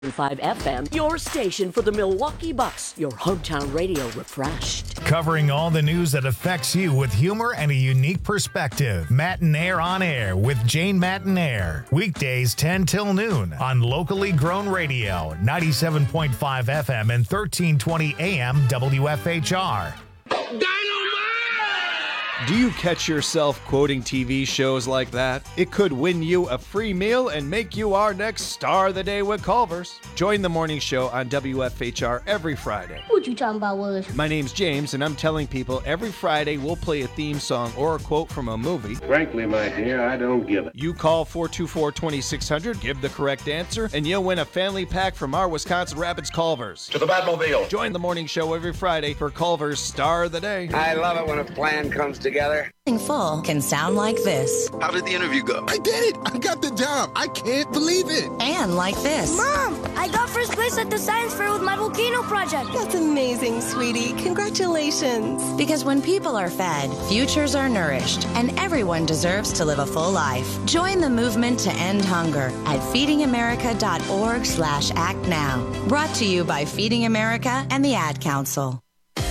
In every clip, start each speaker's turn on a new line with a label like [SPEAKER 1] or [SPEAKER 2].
[SPEAKER 1] 5 FM, your station for the Milwaukee Bucks, your hometown radio refreshed.
[SPEAKER 2] Covering all the news that affects you with humor and a unique perspective. Matinaire on Air with Jane Matinaire. Weekdays 10 till noon on locally grown radio, 97.5 FM and 1320 AM WFHR.
[SPEAKER 3] Do you catch yourself quoting TV shows like that? It could win you a free meal and make you our next Star of the Day with Culver's. Join the morning show on WFHR every Friday.
[SPEAKER 4] What you talking about, Willis?
[SPEAKER 3] My name's James, and I'm telling people every Friday we'll play a theme song or a quote from a movie.
[SPEAKER 5] Frankly, my dear, I don't give it.
[SPEAKER 3] You call 424-2600, give the correct answer, and you'll win a family pack from our Wisconsin Rapids Culver's.
[SPEAKER 5] To the Batmobile.
[SPEAKER 3] Join the morning show every Friday for Culver's Star of the Day.
[SPEAKER 5] I love it when a plan comes together.
[SPEAKER 6] Full can sound like this.
[SPEAKER 7] How did the interview go?
[SPEAKER 8] I did it! I got the job! I can't believe it!
[SPEAKER 6] And like this.
[SPEAKER 4] Mom, I got first place at the science fair with my volcano project.
[SPEAKER 9] That's amazing, sweetie. Congratulations.
[SPEAKER 6] Because when people are fed, futures are nourished, and everyone deserves to live a full life. Join the movement to end hunger at feedingamerica.org/act now. Brought to you by Feeding America and the Ad Council.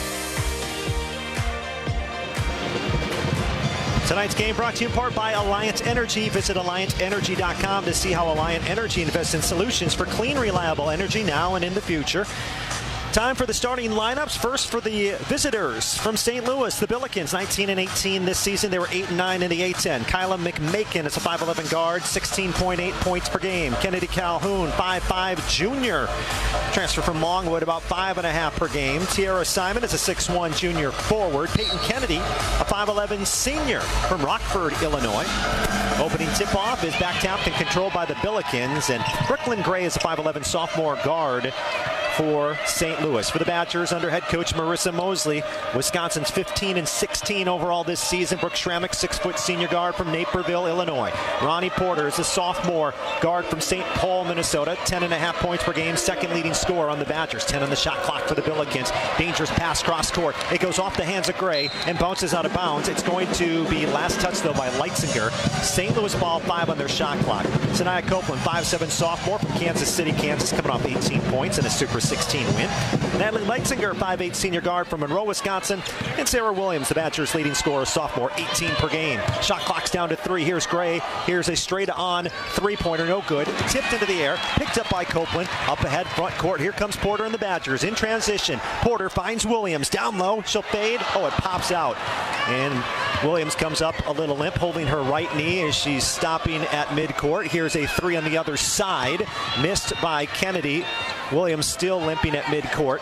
[SPEAKER 10] Tonight's game brought to you in part by Alliant Energy. Visit AlliantEnergy.com to see how Alliant Energy invests in solutions for clean, reliable energy now and in the future. Time for the starting lineups. First for the visitors from St. Louis, the Billikens, 19-18 this season. They were 8-9 in the A-10. Kyla McMakin is a 5'11 guard, 16.8 points per game. Kennedy Calhoun, 5'5 junior. Transfer from Longwood, about 5.5 per game. Tiara Simon is a 6'1 junior forward. Peyton Kennedy, a 5'11 senior from Rockford, Illinois. Opening tip-off is back tapped and controlled by the Billikens. And Brooklyn Gray is a 5'11 sophomore guard for St. Louis. For the Badgers, under head coach Marissa Mosley, Wisconsin's 15-16 overall this season. Brooke Schrammick, 6' senior guard from Naperville, Illinois. Ronnie Porter is a sophomore guard from St. Paul, Minnesota. 10.5 points per game, second leading scorer on the Badgers. 10 on the shot clock for the Billikens. Dangerous pass cross court. It goes off the hands of Gray and bounces out of bounds. It's going to be last touch, though, by Leitzinger. St. Louis ball, 5 on their shot clock. Sanaya Copeland, 5'7 sophomore from Kansas City, Kansas, coming off 18 points in a Super 16 win. Natalie Leitzinger, 5'8 senior guard from Monroe, Wisconsin. And Sarah Williams, the Badgers' leading scorer, sophomore, 18 per game. Shot clock's down to 3. Here's Gray. Here's a straight-on three-pointer, no good. Tipped into the air, picked up by Copeland. Up ahead, front court. Here comes Porter and the Badgers in transition. Porter finds Williams. Down low. She'll fade. Oh, it pops out. And Williams comes up a little limp, holding her right knee as she's stopping at midcourt. Here's a 3 on the other side. Missed by Kennedy. Williams still limping at midcourt.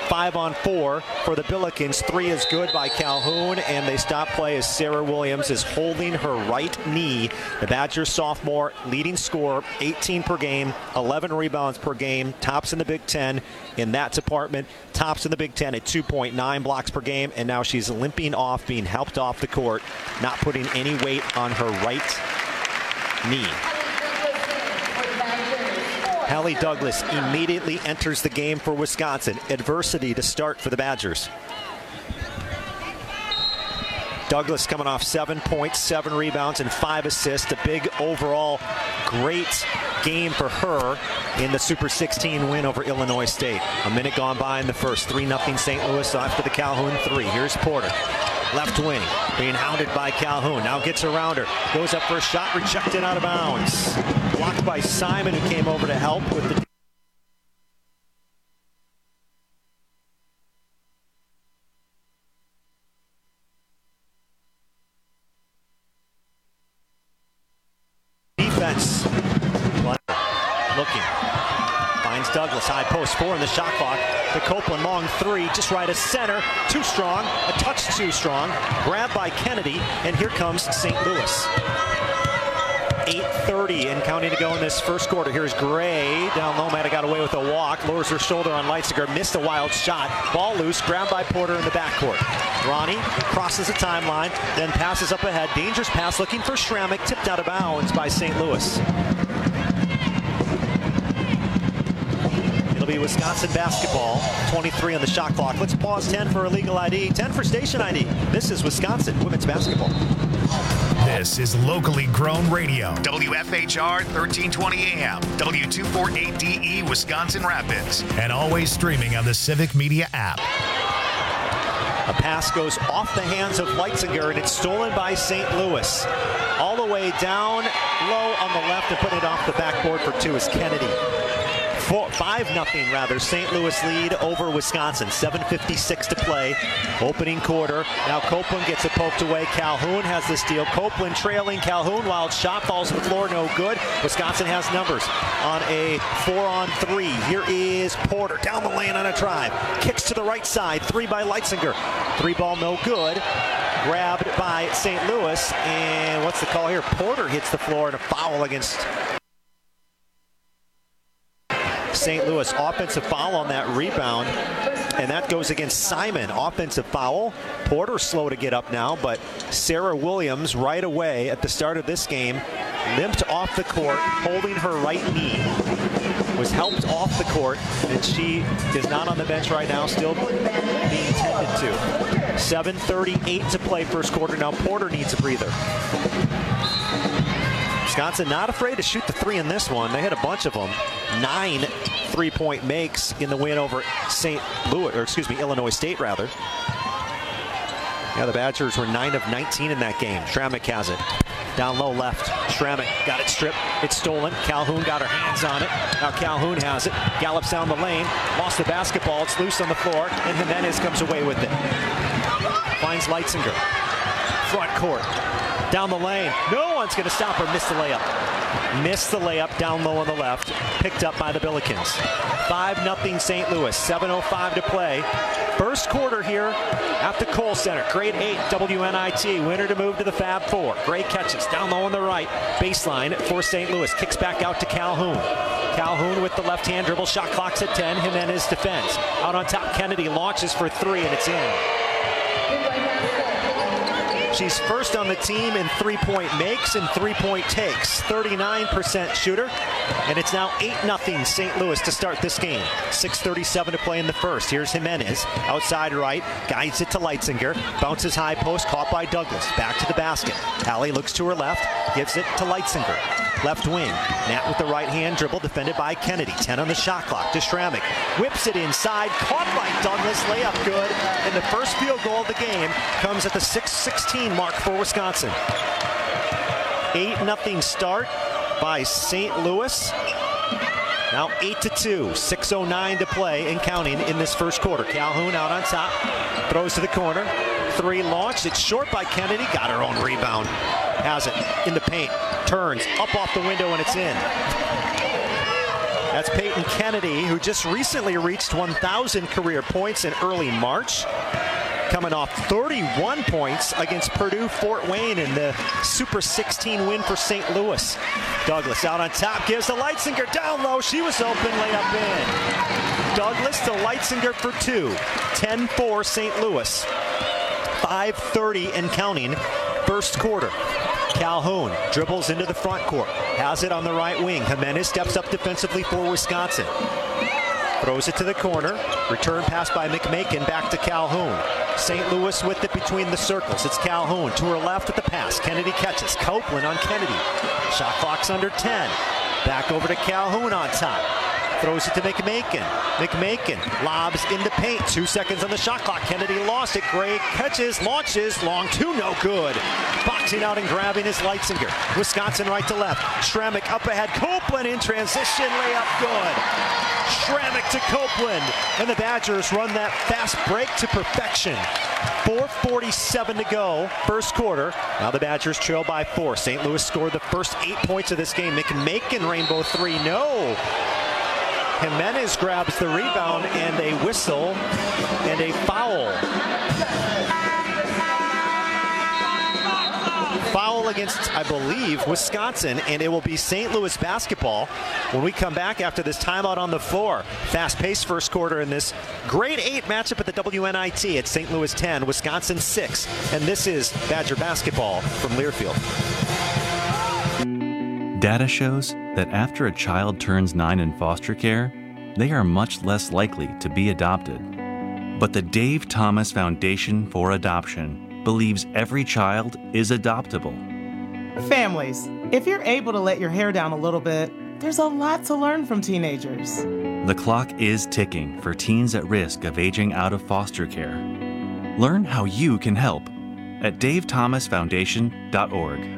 [SPEAKER 10] 5-on-4 for the Billikens. 3 is good by Calhoun, and they stop play as Sarah Williams is holding her right knee. The Badgers sophomore, leading scorer, 18 per game, 11 rebounds per game, tops in the Big Ten in that department, tops in the Big Ten at 2.9 blocks per game, and now she's limping off, being helped off the court, not putting any weight on her right knee. Hallie Douglas immediately enters the game for Wisconsin. Adversity to start for the Badgers. Douglas coming off 7 points, 7 rebounds, and 5 assists. A big overall great game for her in the Super 16 win over Illinois State. A minute gone by in the first. 3-0 St. Louis after the Calhoun 3. Here's Porter. Left wing, being hounded by Calhoun. Now gets around her. Goes up for a shot, rejected out of bounds. Blocked by Simon, who came over to help with the defense. Looking. Finds Douglas. High post, 4 in the shot clock. The Copeland long 3, just right of center. Too strong, a touch too strong. Grabbed by Kennedy, and here comes St. Louis. 8:30 and counting to go in this first quarter. Here's Gray. Down low, might have got away with a walk. Lowers her shoulder on Leitzinger. Missed a wild shot. Ball loose. Grabbed by Porter in the backcourt. Ronnie crosses the timeline, then passes up ahead. Dangerous pass looking for Schrammick. Tipped out of bounds by St. Louis. It'll be Wisconsin basketball. 23 on the shot clock. Let's pause 10 for illegal ID. 10 for station ID. This is Wisconsin women's basketball.
[SPEAKER 2] This is locally grown radio. WFHR 1320 AM, W248DE Wisconsin Rapids, and always streaming on the Civic Media app.
[SPEAKER 10] A pass goes off the hands of Leitzinger, and it's stolen by St. Louis. All the way down low on the left and putting it off the backboard for two is Kennedy. 5-0 rather. St. Louis lead over Wisconsin. 7:56 to play. Opening quarter. Now Copeland gets it poked away. Calhoun has the steal. Copeland trailing Calhoun. Wild shot falls to the floor. No good. Wisconsin has numbers on a 4-on-3. Here is Porter down the lane on a drive. Kicks to the right side. Three by Leitzinger. Three ball no good. Grabbed by St. Louis. And what's the call here? Porter hits the floor and a foul against St. Louis. Offensive foul on that rebound, and that goes against Simon. Offensive foul. Porter slow to get up now, but Sarah Williams right away at the start of this game limped off the court, holding her right knee. Was helped off the court, and she is not on the bench right now, still being tended to. 7:38 to play first quarter. Now Porter needs a breather. Wisconsin not afraid to shoot the three in this one. They had a bunch of them. 9 3-point makes in the win over Illinois State rather. Yeah, the Badgers were 9 of 19 in that game. Schrammick has it. Down low left. Schrammick got it stripped. It's stolen. Calhoun got her hands on it. Now Calhoun has it. Gallops down the lane. Lost the basketball. It's loose on the floor. And Jimenez comes away with it. Finds Leitzinger. Front court. Down the lane. No one's going to stop her. Missed the layup. Missed the layup down low on the left. Picked up by the Billikens. 5-0 St. Louis. 7:05 to play. First quarter here at the Kohl Center. Grade 8 WNIT. Winner to move to the Fab Four. Gray catches down low on the right. Baseline for St. Louis. Kicks back out to Calhoun. Calhoun with the left-hand dribble. Shot clock's at 10. Jimenez defends. Out on top, Kennedy launches for three, and it's in. She's first on the team in 3-point makes and 3-point takes. 39% shooter. And it's now 8-0 St. Louis to start this game. 6:37 to play in the first. Here's Jimenez. Outside right. Guides it to Leitzinger. Bounces high post. Caught by Douglas. Back to the basket. Allie looks to her left. Gives it to Leitzinger. Left wing. Nat with the right-hand dribble. Defended by Kennedy. 10 on the shot clock to Schrammick. Whips it inside. Caught by Douglas. Layup good. And the first field goal of the game comes at the 6:16 mark for Wisconsin. 8-0 start by St. Louis. Now 8-2. 6:09 to play and counting in this first quarter. Calhoun out on top. Throws to the corner. Three launched. It's short by Kennedy. Got her own rebound. Has it in the paint. Turns up off the window and it's in. That's Peyton Kennedy, who just recently reached 1,000 career points in early March. Coming off 31 points against Purdue Fort Wayne in the Super 16 win for St. Louis. Douglas out on top, gives to Leitzinger down low. She was open, layup in. Douglas to Leitzinger for two. 10-4 St. Louis. 5:30 and counting first quarter. Calhoun dribbles into the front court. Has it on the right wing. Jimenez steps up defensively for Wisconsin. Throws it to the corner. Return pass by McMakin back to Calhoun. St. Louis with it between the circles. It's Calhoun to her left with the pass. Kennedy catches. Copeland on Kennedy. Shot clock's under 10. Back over to Calhoun on top. Throws it to McMakin. McMakin lobs into paint. 2 seconds on the shot clock. Kennedy lost it. Gray catches, launches. Long two, no good. Boxing out and grabbing is Leitzinger. Wisconsin right to left. Schrammick up ahead. Copeland in transition. Layup good. Schrammick to Copeland. And the Badgers run that fast break to perfection. 4:47 to go. First quarter. Now the Badgers trail by 4. St. Louis scored the first 8 points of this game. McMakin rainbow three. No. Jimenez grabs the rebound and a whistle and a foul. Foul against, I believe, Wisconsin, and it will be St. Louis basketball when we come back after this timeout on the floor. Fast-paced first quarter in this grade 8 matchup at the WNIT at St. Louis 10, Wisconsin 6. And this is Badger basketball from Learfield.
[SPEAKER 7] Data shows that after a child turns 9 in foster care, they are much less likely to be adopted. But the Dave Thomas Foundation for Adoption believes every child is adoptable.
[SPEAKER 11] Families, if you're able to let your hair down a little bit, there's a lot to learn from teenagers.
[SPEAKER 7] The clock is ticking for teens at risk of aging out of foster care. Learn how you can help at davethomasfoundation.org.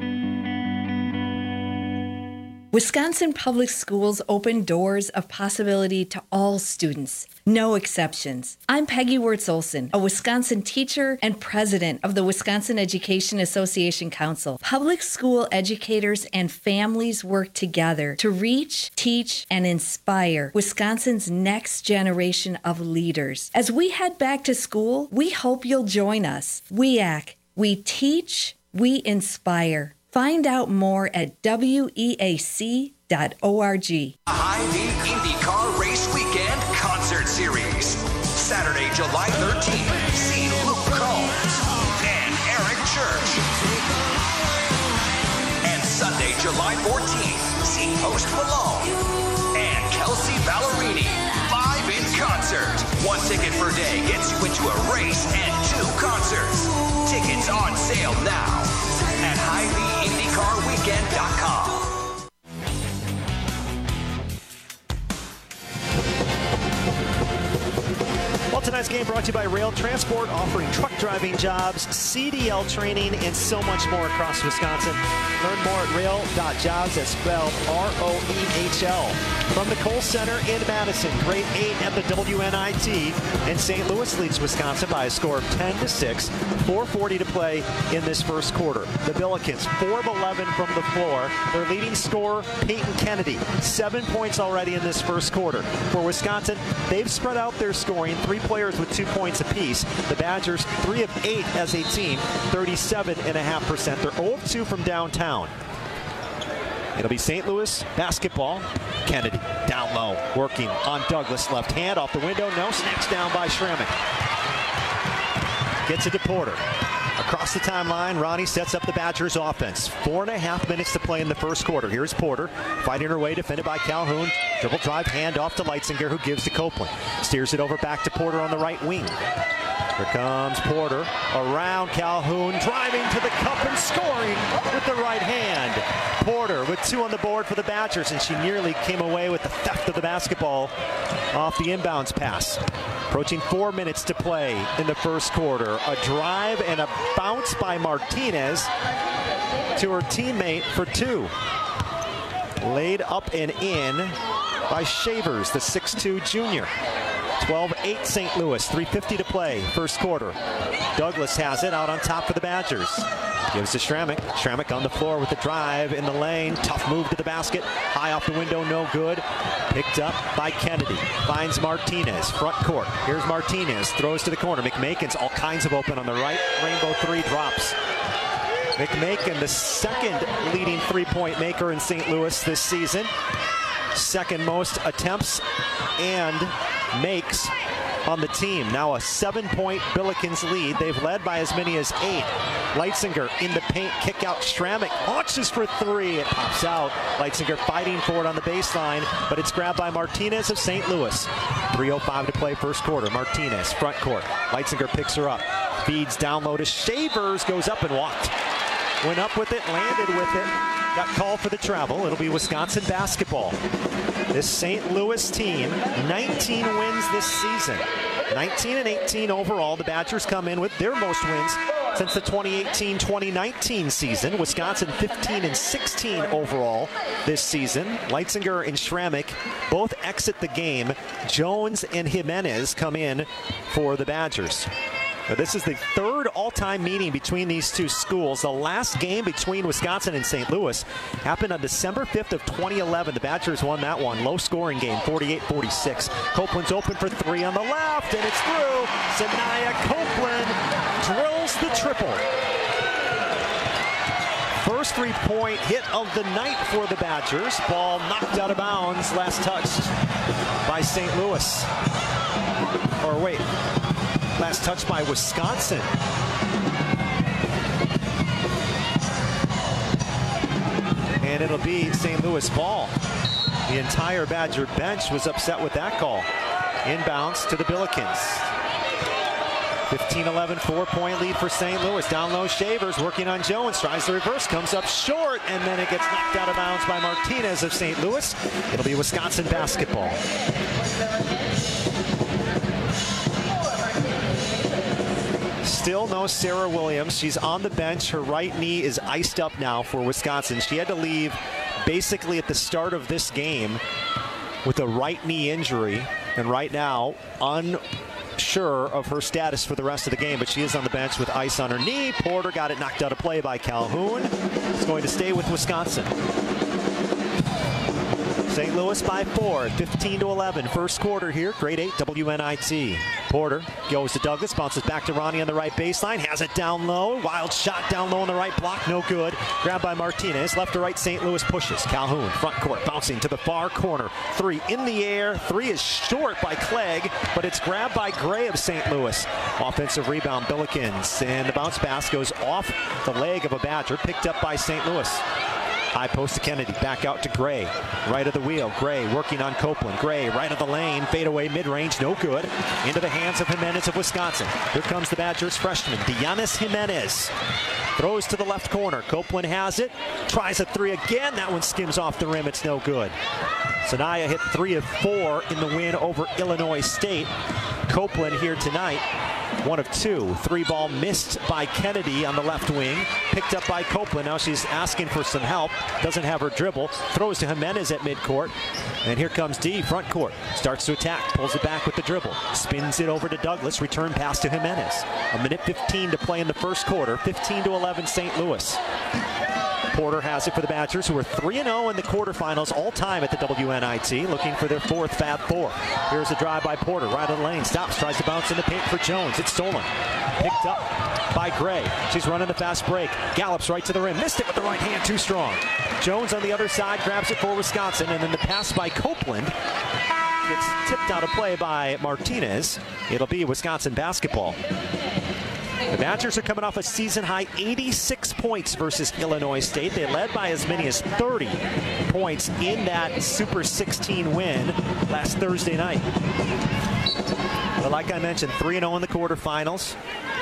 [SPEAKER 12] Wisconsin Public Schools open doors of possibility to all students. No exceptions. I'm Peggy Wirtz-Olson, a Wisconsin teacher and president of the Wisconsin Education Association Council. Public school educators and families work together to reach, teach, and inspire Wisconsin's next generation of leaders. As we head back to school, we hope you'll join us. WEAC. We teach, we inspire. Find out more at weac.org.
[SPEAKER 13] Hy-Vee IndyCar Race Weekend Concert Series. Saturday, July 13th. See Luke Combs and Eric Church. And Sunday, July 14th. See Post Malone and Kelsey Ballerini. Live in concert. 1 ticket per day gets you into a race and 2 concerts. Tickets on sale now at HyVeeIndyCarWeekend.com.
[SPEAKER 10] Well, tonight's game brought to you by Rail Transport, offering truck driving jobs, CDL training, and so much more across Wisconsin. Learn more at rail.jobs. That's spelled ROEHL. From the Kohl Center in Madison, grade 8 at the WNIT, and St. Louis leads Wisconsin by a score of 10-6. 4:40 to play in this first quarter. The Billikens, 4 of 11 from the floor. Their leading scorer, Peyton Kennedy, 7 points already in this first quarter. For Wisconsin, they've spread out their scoring, 3 players with 2 points apiece. The Badgers, 3 of 8 as a team, 37.5%. They're 0 of 2 from downtown. It'll be St. Louis basketball. Kennedy down low, working on Douglas. Left hand off the window. No, snatched down by Schrammick. Gets it to Porter. Across the timeline, Ronnie sets up the Badgers offense. 4.5 minutes to play in the first quarter. Here's Porter, fighting her way, defended by Calhoun. Dribble drive, hand off to Leitzinger, who gives to Copeland. Steers it over back to Porter on the right wing. Here comes Porter around Calhoun, driving to the cup and scoring with the right hand. Porter with 2 on the board for the Badgers, and she nearly came away with the theft of the basketball off the inbounds pass. Approaching 4 minutes to play in the first quarter. A drive and a bounce by Martinez to her teammate for 2. Laid up and in by Shavers, the 6'2 junior. 12-8 St. Louis, 3:50 to play, first quarter. Douglas has it out on top for the Badgers. Gives to Schrammick. Schrammick on the floor with the drive in the lane. Tough move to the basket. High off the window, no good. Picked up by Kennedy. Finds Martinez, front court. Here's Martinez, throws to the corner. McMakin's all kinds of open on the right. Rainbow 3 drops. McMakin, the second leading three-point maker in St. Louis this season. Second most attempts and makes on the team. Now a 7-point Billikens lead. They've led by as many as 8. Leitzinger in the paint, kick out. Schrammick launches for 3. It pops out. Leitzinger fighting for it on the baseline, but it's grabbed by Martinez of St. Louis. 3:05 to play first quarter. Martinez, front court. Leitzinger picks her up. Feeds down low to Shavers, goes up and walked. Went up with it, landed with it. Got called for the travel. It'll be Wisconsin basketball. This St. Louis team, 19 wins this season. 19-18 overall. The Badgers come in with their most wins since the 2018-2019 season. Wisconsin 15-16 overall this season. Leitzinger and Schrammick both exit the game. Jones and Jimenez come in for the Badgers. Now, this is the third all-time meeting between these two schools. The last game between Wisconsin and St. Louis happened on December 5th of 2011. The Badgers won that one. Low-scoring game, 48-46. Copeland's open for 3 on the left, and it's through. Sanaya Copeland drills the triple. First three-point hit of the night for the Badgers. Ball knocked out of bounds, last touched by St. Louis. Or wait. Last touch by Wisconsin. And it'll be St. Louis ball. The entire Badger bench was upset with that call. Inbounds to the Billikens. 15-11, 4-point lead for St. Louis. Down low, Shavers working on Jones. Tries the reverse, comes up short, and then it gets knocked out of bounds by Martinez of St. Louis. It'll be Wisconsin basketball. Still no Sarah Williams. She's on the bench. Her right knee is iced up now for Wisconsin. She had to leave basically at the start of this game with a right knee injury, and right now unsure of her status for the rest of the game, but she is on the bench with ice on her knee. Porter got it knocked out of play by Calhoun. It's going to stay with Wisconsin. St. Louis by 4, 15-11. First quarter here, grade 8 WNIT. Porter goes to Douglas, bounces back to Ronnie on the right baseline, has it down low. Wild shot down low on the right block, no good. Grabbed by Martinez, left to right, St. Louis pushes. Calhoun, front court, bouncing to the far corner. 3 in the air, 3 is short by Clegg, but it's grabbed by Gray of St. Louis. Offensive rebound, Billikens, and the bounce pass goes off the leg of a Badger, picked up by St. Louis. High post to Kennedy, back out to Gray. Right of the wheel, Gray working on Copeland. Gray, right of the lane, fadeaway mid-range, no good. Into the hands of Jimenez of Wisconsin. Here comes the Badgers freshman, Dianis Jimenez. Throws to the left corner. Copeland has it, tries a 3 again. That one skims off the rim, it's no good. Sanaya hit 3 of 4 in the win over Illinois State. Copeland here tonight, 1 of 2. 3-ball missed by Kennedy on the left wing. Picked up by Copeland. Now she's asking for some help. Doesn't have her dribble. Throws to Jimenez at midcourt. And here comes D, front court. Starts to attack. Pulls it back with the dribble. Spins it over to Douglas. Return pass to Jimenez. 1:15 to play in the first quarter. 15-11 St. Louis. Porter has it for the Badgers, who are 3-0 in the quarterfinals all-time at the WNIT, looking for their 4th Fab Four. Here's a drive by Porter, right of the lane, stops, tries to bounce in the paint for Jones. It's stolen. Picked up by Gray. She's running the fast break. Gallops right to the rim. Missed it with the right hand, too strong. Jones on the other side grabs it for Wisconsin, and then the pass by Copeland gets tipped out of play by Martinez. It'll be Wisconsin basketball. The Badgers are coming off a season-high 86 points versus Illinois State. They led by as many as 30 points in that Super 16 win last Thursday night. But like I mentioned, 3-0 in the quarterfinals,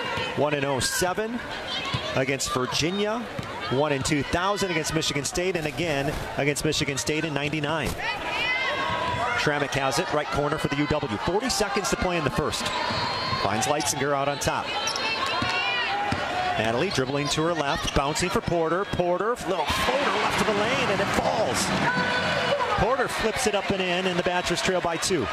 [SPEAKER 10] 1-0-7 against Virginia, 1 in 2000 against Michigan State, and again against Michigan State in 99. Schrammick has it, right corner for the UW. 40 seconds to play in the first. Finds Leitzinger out on top. Natalie dribbling to her left, bouncing for Porter. Porter, little floater left of the lane, and it falls. Porter flips it up and in, and the Badgers trail by 2.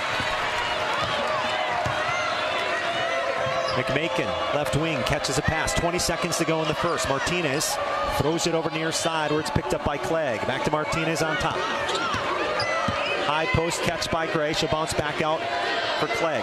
[SPEAKER 10] McMakin, left wing, catches a pass. 20 seconds to go in the first. Martinez throws it over near side where it's picked up by Clegg. Back to Martinez on top. High post catch by Gray. She'll bounce back out for Clegg.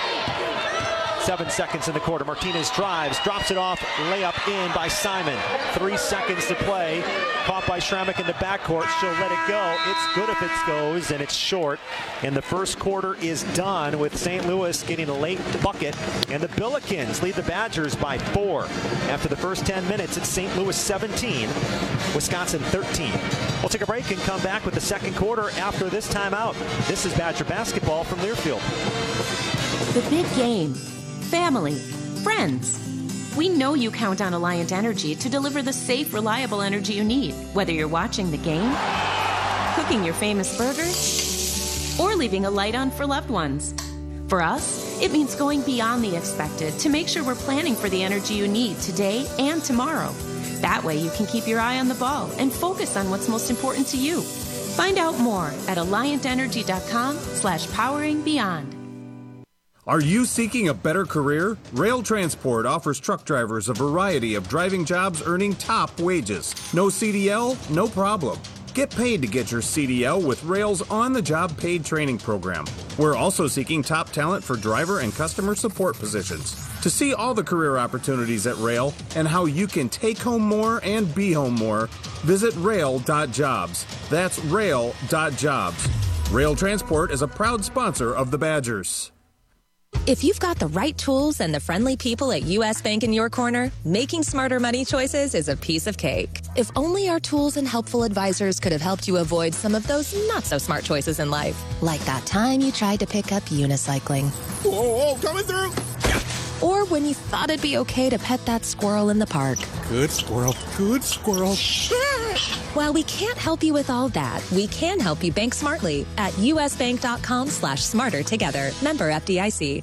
[SPEAKER 10] 7 seconds in the quarter. Martinez drives, drops it off, layup in by Simon. 3 seconds to play. Caught by Schrammick in the backcourt. She'll let it go. It's good if it goes, and it's short. And the first quarter is done with St. Louis getting a late bucket. And the Billikens lead the Badgers by 4. After the first 10 minutes, it's St. Louis 17, Wisconsin 13. We'll take a break and come back with the second quarter after this timeout. This is Badger basketball from Learfield.
[SPEAKER 14] The big game. Family, friends. We know you count on Alliant Energy to deliver the safe, reliable energy you need, whether you're watching the game, cooking your famous burgers, or leaving a light on for loved ones. For us, it means going beyond the expected to make sure we're planning for the energy you need today and tomorrow. That way you can keep your eye on the ball and focus on what's most important to you. Find out more at alliantenergy.com/poweringbeyond.
[SPEAKER 15] Are you seeking a better career? Rail Transport offers truck drivers a variety of driving jobs earning top wages. No CDL? No problem. Get paid to get your CDL with Rail's on-the-job paid training program. We're also seeking top talent for driver and customer support positions. To see all the career opportunities at Rail and how you can take home more and be home more, visit rail.jobs. That's rail.jobs. Rail Transport is a proud sponsor of the Badgers.
[SPEAKER 16] If you've got the right tools and the friendly people at U.S. Bank in your corner, making smarter money choices is a piece of cake. If only our tools and helpful advisors could have helped you avoid some of those not-so-smart choices in life. Like that time you tried to pick up unicycling.
[SPEAKER 8] Whoa, coming through!
[SPEAKER 16] or when you thought it'd be okay to pet that squirrel in the park.
[SPEAKER 8] Good squirrel, good squirrel.
[SPEAKER 16] While we can't help you with all that, we can help you bank smartly at usbank.com/smartertogether. Member FDIC.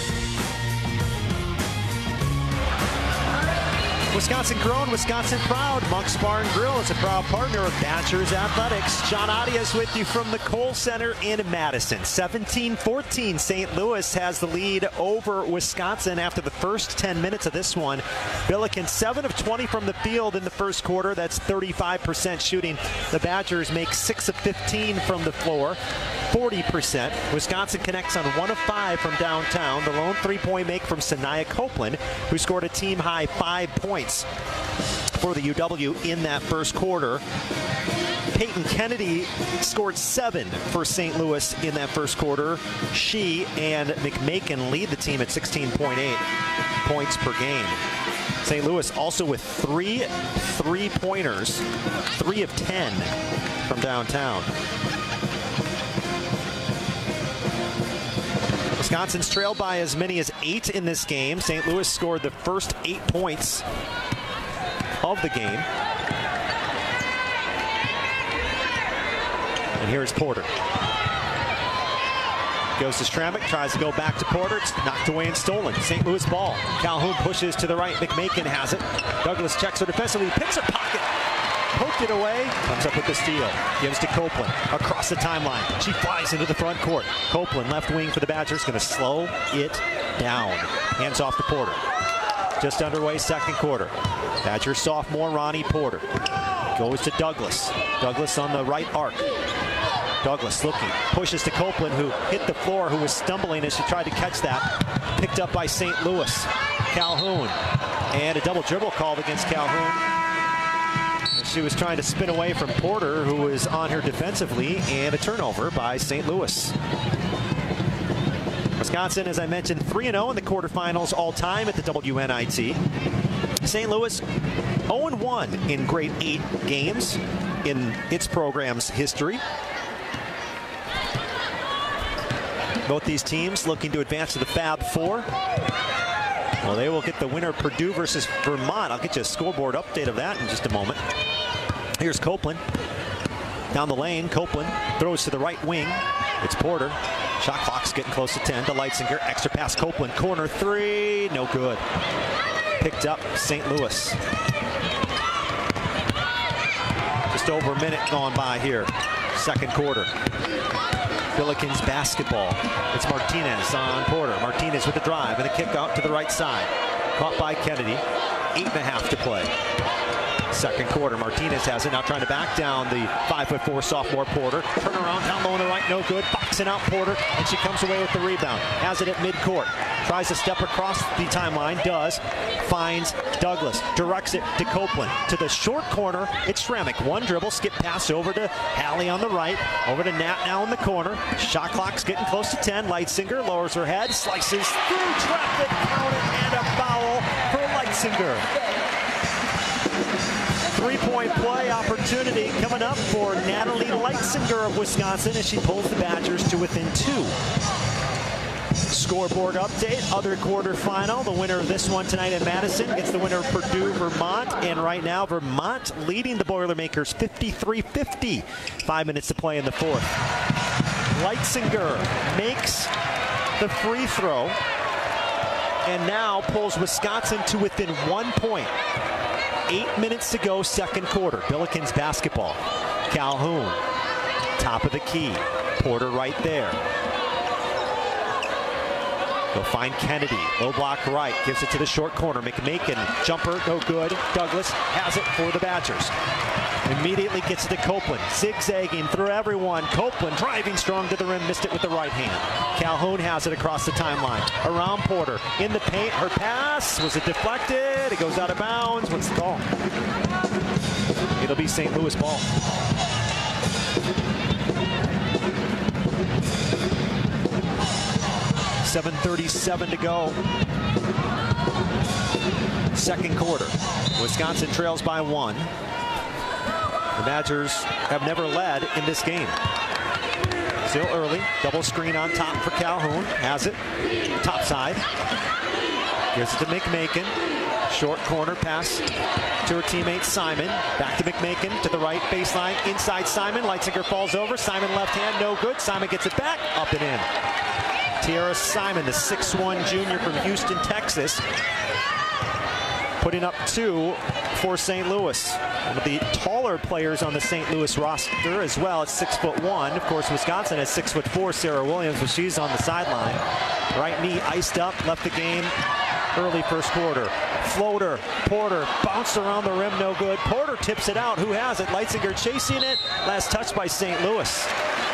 [SPEAKER 10] Wisconsin grown, Wisconsin proud. Monk's Bar and Grill is a proud partner of Badgers Athletics. John Adias with you from the Kohl Center in Madison. 17-14. St. Louis has the lead over Wisconsin after the first 10 minutes of this one. Billiken 7 of 20 from the field in the first quarter. That's 35% shooting. The Badgers make 6 of 15 from the floor. 40%. Wisconsin connects on 1 of 5 from downtown. The lone three-point make from Sanaya Copeland, who scored a team-high 5 points for the UW in that first quarter. Peyton Kennedy scored 7 for St. Louis in that first quarter. She and McMakin lead the team at 16.8 points per game. St. Louis also with 3 3-pointers, 3 of 10 from downtown. Wisconsin's trailed by as many as 8 in this game. St. Louis scored the first 8 points of the game. And here's Porter. Goes to Stramik, tries to go back to Porter. It's knocked away and stolen. St. Louis ball. Calhoun pushes to the right. McMakin has it. Douglas checks her defensively, picks her pocket. Poked it away, comes up with the steal. Gives to Copeland across the timeline. She flies into the front court. Copeland, left wing for the Badgers, going to slow it down. Hands off to Porter. Just underway, second quarter. Badgers sophomore Ronnie Porter goes to Douglas. Douglas on the right arc. Douglas looking, pushes to Copeland, who hit the floor, who was stumbling as she tried to catch that. Picked up by St. Louis. Calhoun. And a double dribble called against Calhoun. She was trying to spin away from Porter, who was on her defensively, and a turnover by St. Louis. Wisconsin, as I mentioned, 3-0 in the quarterfinals all time at the WNIT. St. Louis 0-1 in grade 8 games in its program's history. Both these teams looking to advance to the Fab Four. Well, they will get the winner, Purdue versus Vermont. I'll get you a scoreboard update of that in just a moment. Here's Copeland. Down the lane, Copeland throws to the right wing. It's Porter. Shot clock's getting close to 10 to Leitzinger. Extra pass, Copeland. Corner 3. No good. Picked up St. Louis. Just over a minute gone by here. Second quarter. Billikens basketball. It's Martinez on Porter. Martinez with the drive and a kick out to the right side. Caught by Kennedy. 8.5 to play. Second quarter, Martinez has it, now trying to back down the 5'4" sophomore Porter. Turn around, down low on the right, no good. Boxing out Porter, and she comes away with the rebound. Has it at midcourt. Tries to step across the timeline, does. Finds Douglas, directs it to Copeland. To the short corner, it's Stramik. One dribble, skip pass over to Hallie on the right. Over to Nat now in the corner. Shot clock's getting close to 10. Leitzinger lowers her head, slices through traffic, count it, and a foul for Leitzinger. 3-point play opportunity coming up for Natalie Leitzinger of Wisconsin as she pulls the Badgers to within 2. Scoreboard update, other quarterfinal. The winner of this one tonight in Madison gets the winner of Purdue, Vermont. And right now, Vermont leading the Boilermakers 53-50. 5 minutes to play in the fourth. Leitzinger makes the free throw and now pulls Wisconsin to within 1 point. 8 minutes to go, second quarter. Billikens basketball. Calhoun, top of the key. Porter right there. They'll find Kennedy. Low block right. Gives it to the short corner. McMakin. Jumper, no good. Douglas has it for the Badgers. Immediately gets it to Copeland. Zigzagging through everyone. Copeland driving strong to the rim. Missed it with the right hand. Calhoun has it across the timeline. Around Porter. In the paint. Her pass. Was it deflected? It goes out of bounds. What's the call? It'll be St. Louis ball. .737 to go. Second quarter. Wisconsin trails by 1. The Badgers have never led in this game. Still early. Double screen on top for Calhoun. Has it. Top side. Gives it to McMakin. Short corner pass to her teammate Simon. Back to McMakin to the right baseline. Inside Simon. Leitzinger falls over. Simon left hand. No good. Simon gets it back. Up and in. Tiara Simon, the 6'1 junior from Houston, Texas, putting up 2 for St. Louis. One of the taller players on the St. Louis roster as well at 6'1". Of course, Wisconsin has 6'4", Sarah Williams, but she's on the sideline. Right knee iced up, left the game early first quarter. Floater, Porter, bounced around the rim, no good. Porter tips it out. Who has it? Leitzinger chasing it. Last touch by St. Louis.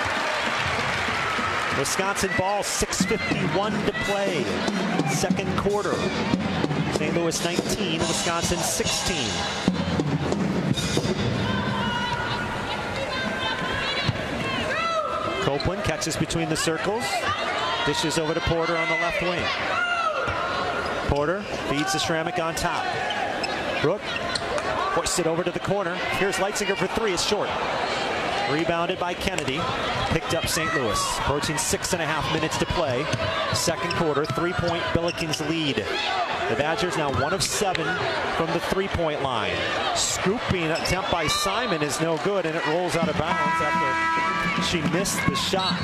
[SPEAKER 10] Wisconsin ball, 6:51 to play. Second quarter. St. Louis 19, Wisconsin 16. Copeland catches between the circles. Dishes over to Porter on the left wing. Porter feeds to Schrammick on top. Brooke hoists it over to the corner. Here's Leitzinger for 3. It's short. Rebounded by Kennedy. Picked up St. Louis. Approaching 6.5 minutes to play. Second quarter, 3-point Billikens lead. The Badgers now 1 of 7 from the 3-point line. Scooping attempt by Simon is no good, and it rolls out of bounds after she missed the shot.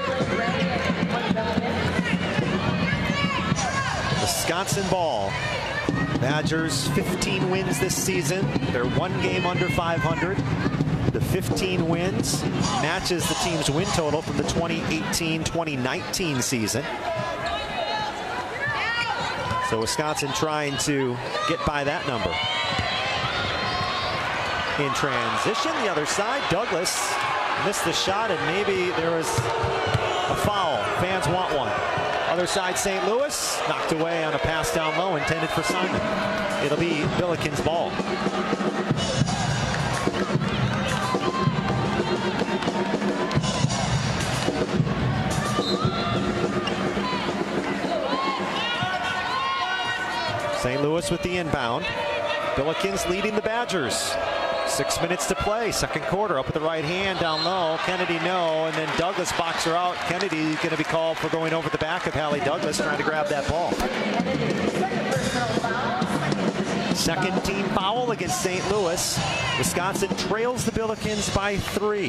[SPEAKER 10] Wisconsin ball. Badgers 15 wins this season. They're 1 game under 500. The 15 wins matches the team's win total from the 2018-2019 season. So Wisconsin trying to get by that number. In transition, the other side, Douglas missed the shot, and maybe there was a foul. Fans want one. Other side, St. Louis knocked away on a pass down low intended for Simon. It'll be Billikens' ball. St. Louis with the inbound. Billikens leading the Badgers. 6 minutes to play. Second quarter. Up with the right hand down low. Kennedy no. And then Douglas boxes her out. Kennedy going to be called for going over the back of Hallie Douglas trying to grab that ball. Second team foul against St. Louis. Wisconsin trails the Billikens by 3.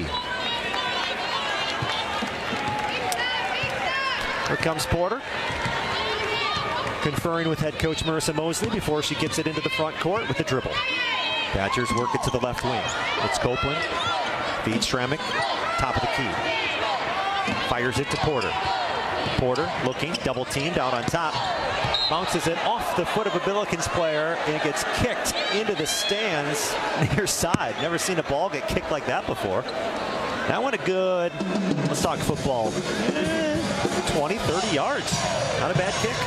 [SPEAKER 10] Here comes Porter. Conferring with head coach Marissa Mosley before she gets it into the front court with the dribble. Badgers work it to the left wing. It's Copeland. Feeds Schrammick. Top of the key. Fires it to Porter. Porter looking. Double teamed out on top. Bounces it off the foot of a Billikens player, and it gets kicked into the stands near side. Never seen a ball get kicked like that before. That went a good, let's talk football, 20, 30 yards. Not a bad kick.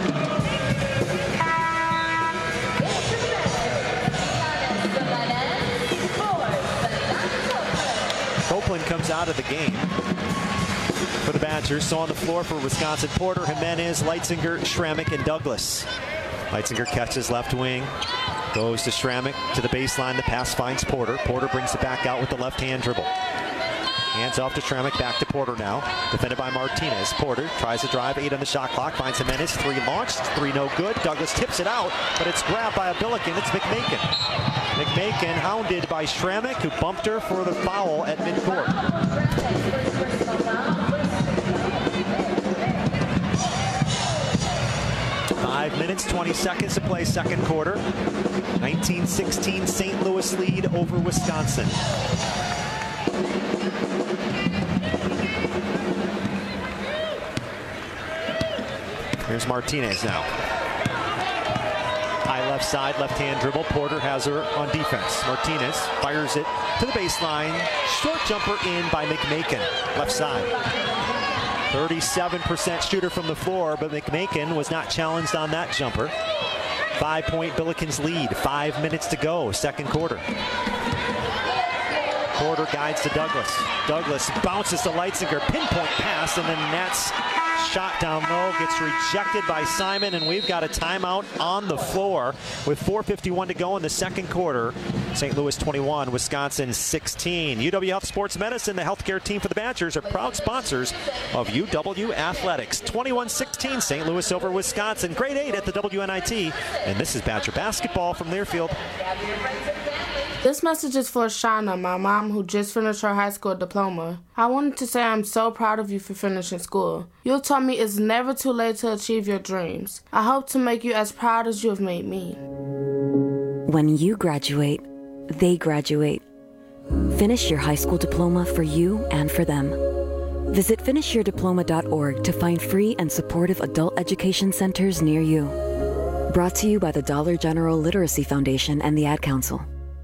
[SPEAKER 10] Copeland comes out of the game for the Badgers. So on the floor for Wisconsin, Porter, Jimenez, Leitzinger, Schrammick, and Douglas. Leitzinger catches left wing. Goes to Schrammick to the baseline. The pass finds Porter. Porter brings it back out with the left-hand dribble. Hands off to Schrammick, back to Porter now. Defended by Martinez. Porter tries to drive, 8 on the shot clock. Finds Jimenez, 3 launched, 3 no good. Douglas tips it out, but it's grabbed by a Billiken. It's McMakin. McMakin hounded by Schrammick, who bumped her for the foul at midcourt. Five minutes, 20 seconds to play second quarter. 19-16 St. Louis lead over Wisconsin. Here's Martinez now. High left side, left-hand dribble. Porter has her on defense. Martinez fires it to the baseline. Short jumper in by McMakin, left side. 37% shooter from the floor, but McMakin was not challenged on that jumper. 5-point Billikens lead. 5 minutes to go, second quarter. Porter guides to Douglas. Douglas bounces to Leitzinger. Pinpoint pass, and then Nats shot down low, gets rejected by Simon, and we've got a timeout on the floor with 4:51 to go in the second quarter. St. Louis 21, Wisconsin 16. UW Health Sports Medicine, the healthcare team for the Badgers, are proud sponsors of UW Athletics. 21-16, St. Louis over Wisconsin. Grade 8 at the WNIT, and this is Badger basketball from Learfield.
[SPEAKER 17] This message is for Shauna, my mom, who just finished her high school diploma. I wanted to say I'm so proud of you for finishing school. You taught me it's never too late to achieve your dreams. I hope to make you as proud as you have made me.
[SPEAKER 18] When you graduate, they graduate. Finish your high school diploma for you and for them. Visit finishyourdiploma.org to find free and supportive adult education centers near you. Brought to you by the Dollar General Literacy Foundation and the Ad Council.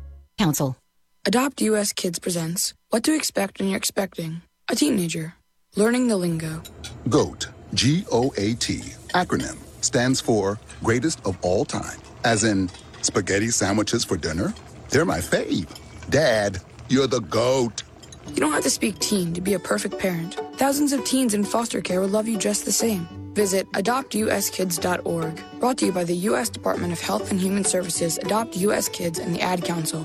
[SPEAKER 19] Adopt US Kids presents What to Expect When You're Expecting a Teenager. Learning the lingo.
[SPEAKER 20] GOAT, G-O-A-T, acronym, stands for Greatest of All Time. As in, spaghetti sandwiches for dinner? They're my fave. Dad, you're the GOAT.
[SPEAKER 19] You don't have to speak teen to be a perfect parent. Thousands of teens in foster care will love you just the same. Visit adoptuskids.org. Brought to you by the U.S. Department of Health and Human Services, Adopt U.S. Kids, and the Ad Council.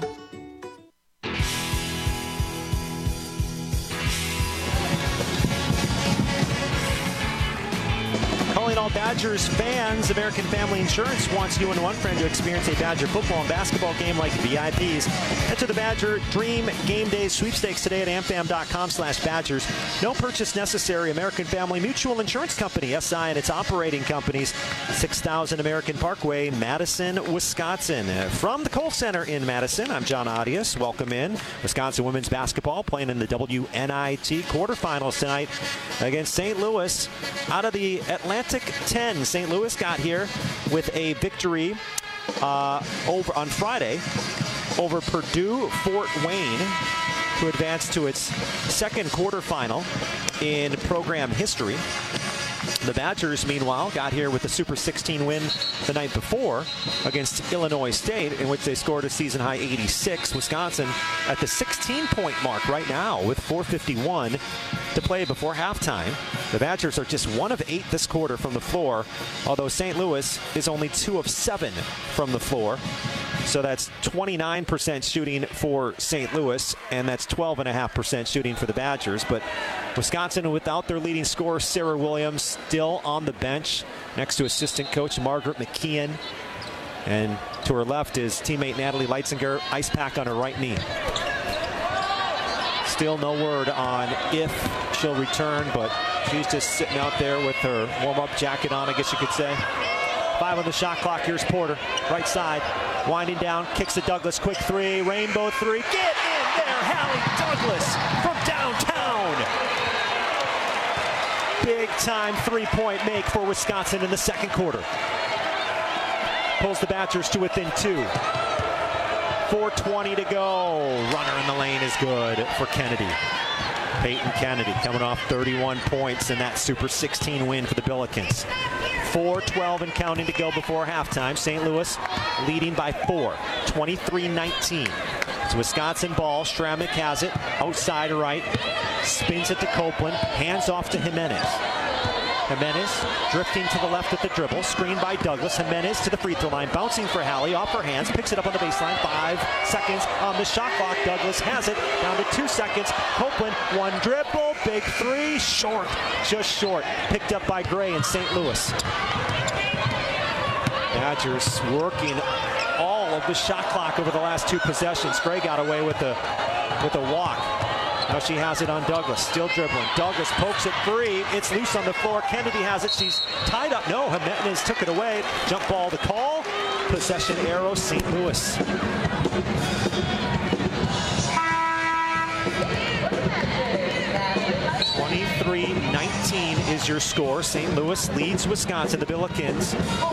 [SPEAKER 10] Calling all Badgers fans, American Family Insurance wants you and one friend to experience a Badger football and basketball game like VIPs. Enter the Badger Dream Game Day sweepstakes today at amfam.com/Badgers. No purchase necessary. American Family Mutual Insurance Company, SI, and its operating companies, 6000 American Parkway, Madison, Wisconsin. From the Kohl Center in Madison, I'm John Audius. Welcome in. Wisconsin women's basketball playing in the WNIT quarterfinals tonight against St. Louis. Out of the Atlantic 10, St. Louis got here with a victory over on Friday over Purdue Fort Wayne to advance to its second quarterfinal in program history. The Badgers, meanwhile, got here with a Super 16 win the night before against Illinois State, in which they scored a season-high 86. Wisconsin at the 16-point mark right now with 4:51 to play before halftime. The Badgers are just 1 of 8 this quarter from the floor, although St. Louis is only 2 of 7 from the floor. So that's 29% shooting for St. Louis, and that's 12.5% shooting for the Badgers. But Wisconsin, without their leading scorer, Sarah Williams, still on the bench next to assistant coach Margaret McKeon. And to her left is teammate Natalie Leitzinger, ice pack on her right knee. Still no word on if she'll return, but she's just sitting out there with her warm-up jacket on, I guess you could say. 5 on the shot clock. Here's Porter, right side, winding down, kicks to Douglas, quick three, rainbow three. Get in there, Hallie Douglas from downtown. Big-time three-point make for Wisconsin in the second quarter. Pulls the Badgers to within 2. 4:20 to go. Runner in the lane is good for Kennedy. Peyton Kennedy coming off 31 points in that Super 16 win for the Billikens. 4:12 and counting to go before halftime. St. Louis leading by 4, 23-19. It's Wisconsin ball. Stramnick has it. Outside right. Spins it to Copeland. Hands off to Jimenez. Jimenez drifting to the left with the dribble. Screened by Douglas. Jimenez to the free throw line. Bouncing for Hallie. Off her hands. Picks it up on the baseline. 5 seconds on the shot clock. Douglas has it. Down to 2 seconds. Copeland, one dribble. Big three. Short. Just short. Picked up by Gray in St. Louis. Badgers working all of the shot clock over the last 2 possessions. Gray got away with a walk. Now she has it on Douglas, still dribbling. Douglas pokes it free. It's loose on the floor. Kennedy has it. She's tied up. No, Jimenez took it away. Jump ball to call. Possession arrow, St. Louis. is your score. St. Louis leads Wisconsin. The Billikens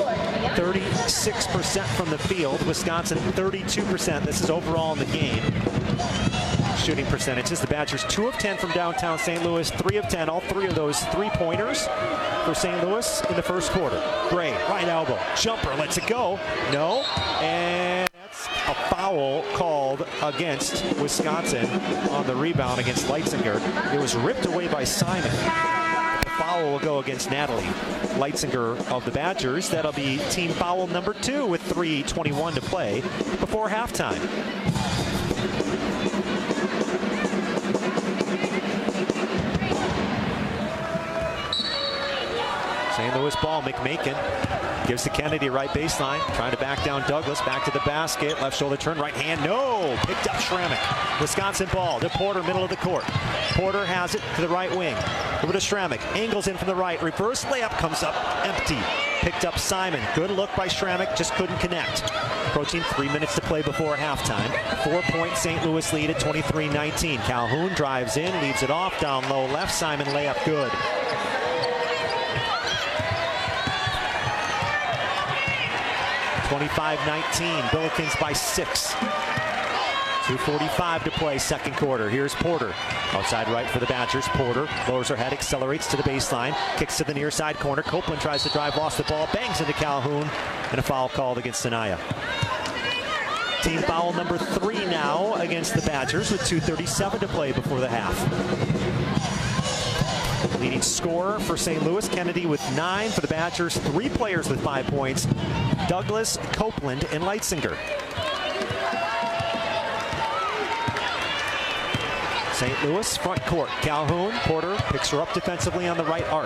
[SPEAKER 10] 36% from the field. Wisconsin 32%. This is overall in the game. Shooting percentages. The Badgers 2 of 10 from downtown St. Louis, 3 of 10. All 3 of those 3-pointers for St. Louis in the first quarter. Gray, right elbow, jumper, lets it go. No, and that's a foul called against Wisconsin on the rebound against Leitzinger. It was ripped away by Simon. The foul will go against Natalie Leitzinger of the Badgers. That'll be team foul number 2 with 3:21 to play before halftime. St. Louis ball, McMakin gives to Kennedy, right baseline, trying to back down Douglas, back to the basket, left shoulder turn, right hand, no, picked up Schrammick. Wisconsin ball to Porter, middle of the court. Porter has it to the right wing, over to Schrammick, angles in from the right, reverse layup comes up, empty. Picked up Simon, good look by Schrammick, just couldn't connect. Approaching 3 minutes to play before halftime. 4-point St. Louis lead at 23-19. Calhoun drives in, leaves it off, down low left, Simon layup good. 25-19, Billikens by 6. 2:45 to play, second quarter. Here's Porter, outside right for the Badgers. Porter lowers her head, accelerates to the baseline, kicks to the near side corner. Copeland tries to drive, lost the ball, bangs into Calhoun, and a foul called against Sanaya. Team foul number 3 now against the Badgers with 2:37 to play before the half. Leading scorer for St. Louis, Kennedy with 9. For the Badgers, 3 players with 5 points. Douglas, Copeland, and Leitzinger. St. Louis front court. Calhoun, Porter picks her up defensively on the right arc.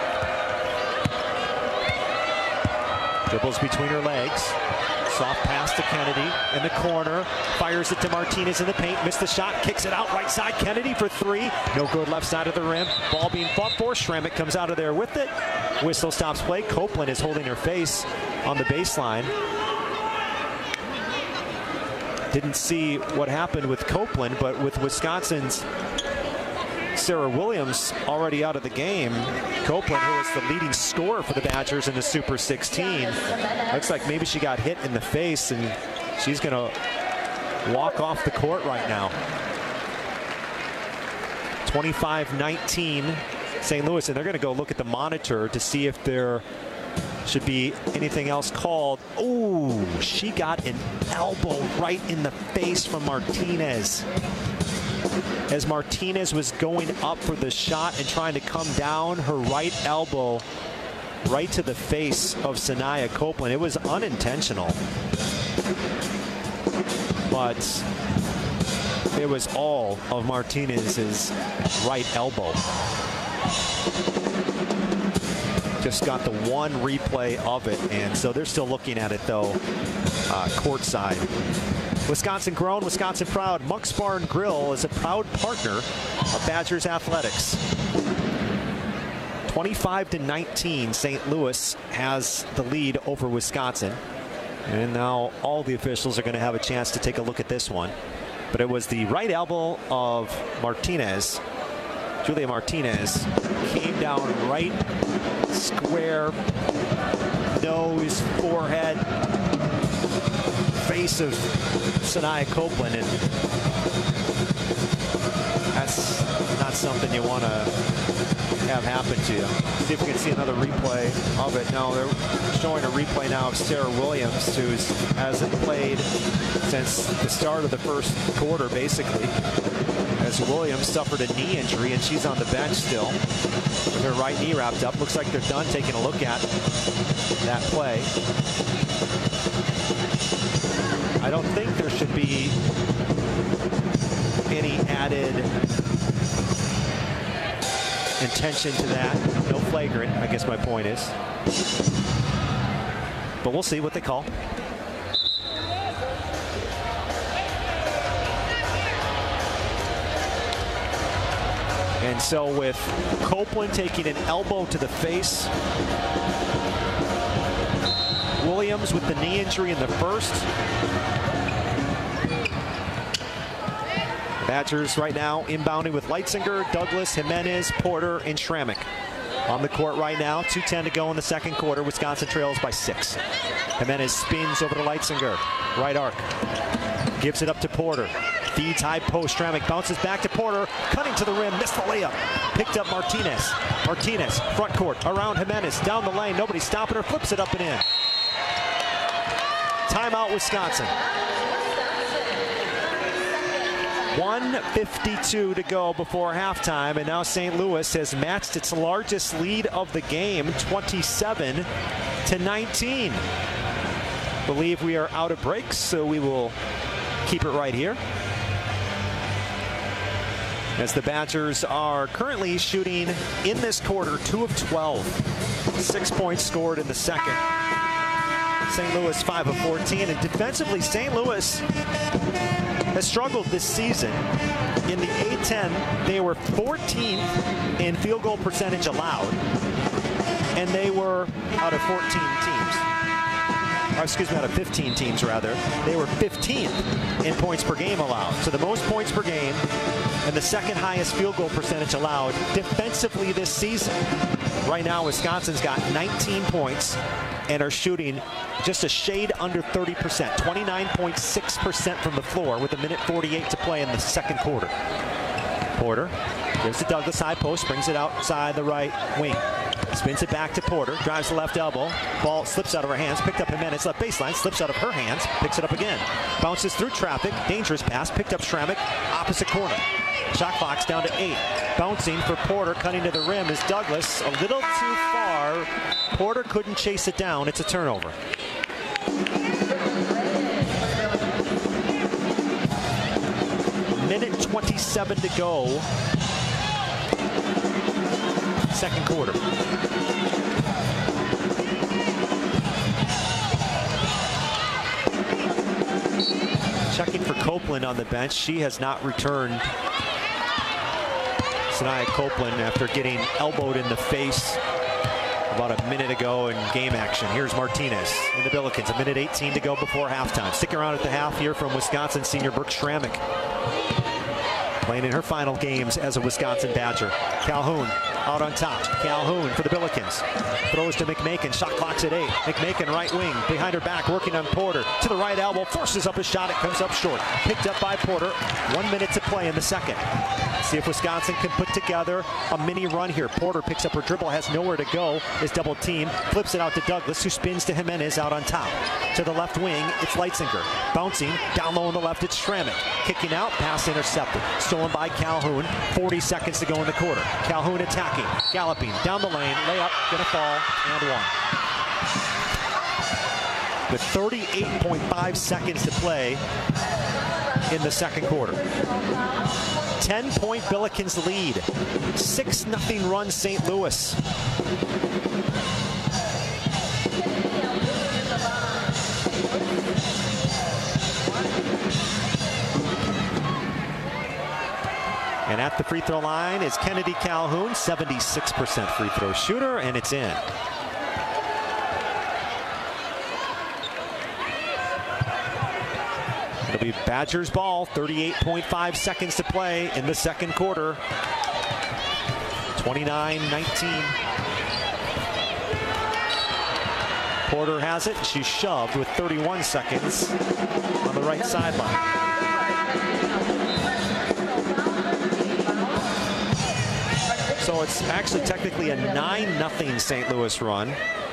[SPEAKER 10] Dribbles between her legs. Soft pass to Kennedy in the corner. Fires it to Martinez in the paint. Missed the shot. Kicks it out right side. Kennedy for 3. No good left side of the rim. Ball being fought for. Schrammick comes out of there with it. Whistle stops play. Copeland is holding her face on the baseline. Didn't see what happened with Copeland, but with Wisconsin's Sarah Williams already out of the game, Copeland, who is the leading scorer for the Badgers in the Super 16, looks like maybe she got hit in the face and she's going to walk off the court right now. 25-19 St. Louis, and they're going to go look at the monitor to see if there should be anything else called. Oh, she got an elbow right in the face from Martinez. As Martinez was going up for the shot and trying to come down, her right elbow right to the face of Sanaya Copeland. It was unintentional, but it was all of Martinez's right elbow. Just got the one replay of it, and so they're still looking at it though, courtside. Wisconsin grown, Wisconsin proud. Monk's Barn Grill is a proud partner of Badgers athletics. 25-19, St. Louis has the lead over Wisconsin. And now all the officials are going to have a chance to take a look at this one. But it was the right elbow of Martinez. Julia Martinez came down right square, nose, forehead, face of Sanaya Copeland, and that's not something you want to have happen to you. See if we can see another replay of it. No, they're showing a replay now of Sarah Williams, who hasn't played since the start of the first quarter, basically, as Williams suffered a knee injury, and she's on the bench still with her right knee wrapped up. Looks like they're done taking a look at that play. I don't think there should be any added intention to that. No flagrant, I guess my point is. But we'll see what they call. And so with Copeland taking an elbow to the face, Williams with the knee injury in the first. Badgers right now inbounding with Leitzinger, Douglas, Jimenez, Porter, and Schrammick. On the court right now, 2:10 to go in the second quarter. Wisconsin trails by 6. Jimenez spins over to Leitzinger. Right arc. Gives it up to Porter. Feeds high post. Schrammick bounces back to Porter. Cutting to the rim. Missed the layup. Picked up Martinez. Martinez, front court. Around Jimenez. Down the lane. Nobody stopping her. Flips it up and in. Timeout, Wisconsin. 1:52 to go before halftime, and now St. Louis has matched its largest lead of the game, 27-19. Believe we are out of breaks, so we will keep it right here. As the Badgers are currently shooting in this quarter 2 of 12. 6 points scored in the second. St. Louis 5 of 14. And defensively, St. Louis has struggled this season. In the A-10, they were 14th in field goal percentage allowed. And they were out of 14 teams. Or excuse me, out of 15 teams rather. They were 15th in points per game allowed. So the most points per game and the second highest field goal percentage allowed defensively this season. Right now, Wisconsin's got 19 points and are shooting just a shade under 30%, 29.6% from the floor with 1:48 to play in the second quarter. Porter gives to Douglas, high post, brings it outside the right wing. Spins it back to Porter, drives the left elbow. Ball slips out of her hands, picked up Jimenez, left baseline, slips out of her hands, picks it up again. Bounces through traffic, dangerous pass, picked up Schrammick, opposite corner. Shot clock's down to 8. Bouncing for Porter, cutting to the rim is Douglas. A little too far. Porter couldn't chase it down. It's a turnover. Minute 27 to go. Second quarter. Checking for Copeland on the bench. She has not returned. Sanaya Copeland after getting elbowed in the face about a minute ago in game action. Here's Martinez in the Billikens. 1:18 to go before halftime. Sticking around at the half here from Wisconsin senior Brooke Schrammick. Playing in her final games as a Wisconsin Badger. Calhoun out on top. Calhoun for the Billikens. Throws to McMakin. Shot clock's at 8. McMakin right wing. Behind her back working on Porter. To the right elbow. Forces up a shot. It comes up short. Picked up by Porter. 1 minute to play in the second. See if Wisconsin can put together a mini run here. Porter picks up her dribble. Has nowhere to go. Is double teamed. Flips it out to Douglas, who spins to Jimenez out on top. To the left wing, it's Leitzinger. Bouncing. Down low on the left, it's Schrammick. Kicking out. Pass intercepted. Stolen by Calhoun. 40 seconds to go in the quarter. Calhoun attacking. Galloping. Down the lane. Layup. Gonna fall. And one. With 38.5 seconds to play in the second quarter. 10-point Billikens lead. 6-0 run St. Louis. And at the free throw line is Kennedy Calhoun, 76% free throw shooter, and it's in. It'll be Badgers ball, 38.5 seconds to play in the second quarter. 29-19. Porter has it. She's shoved with 31 seconds on the right sideline. So it's actually technically a 9-0 St. Louis run.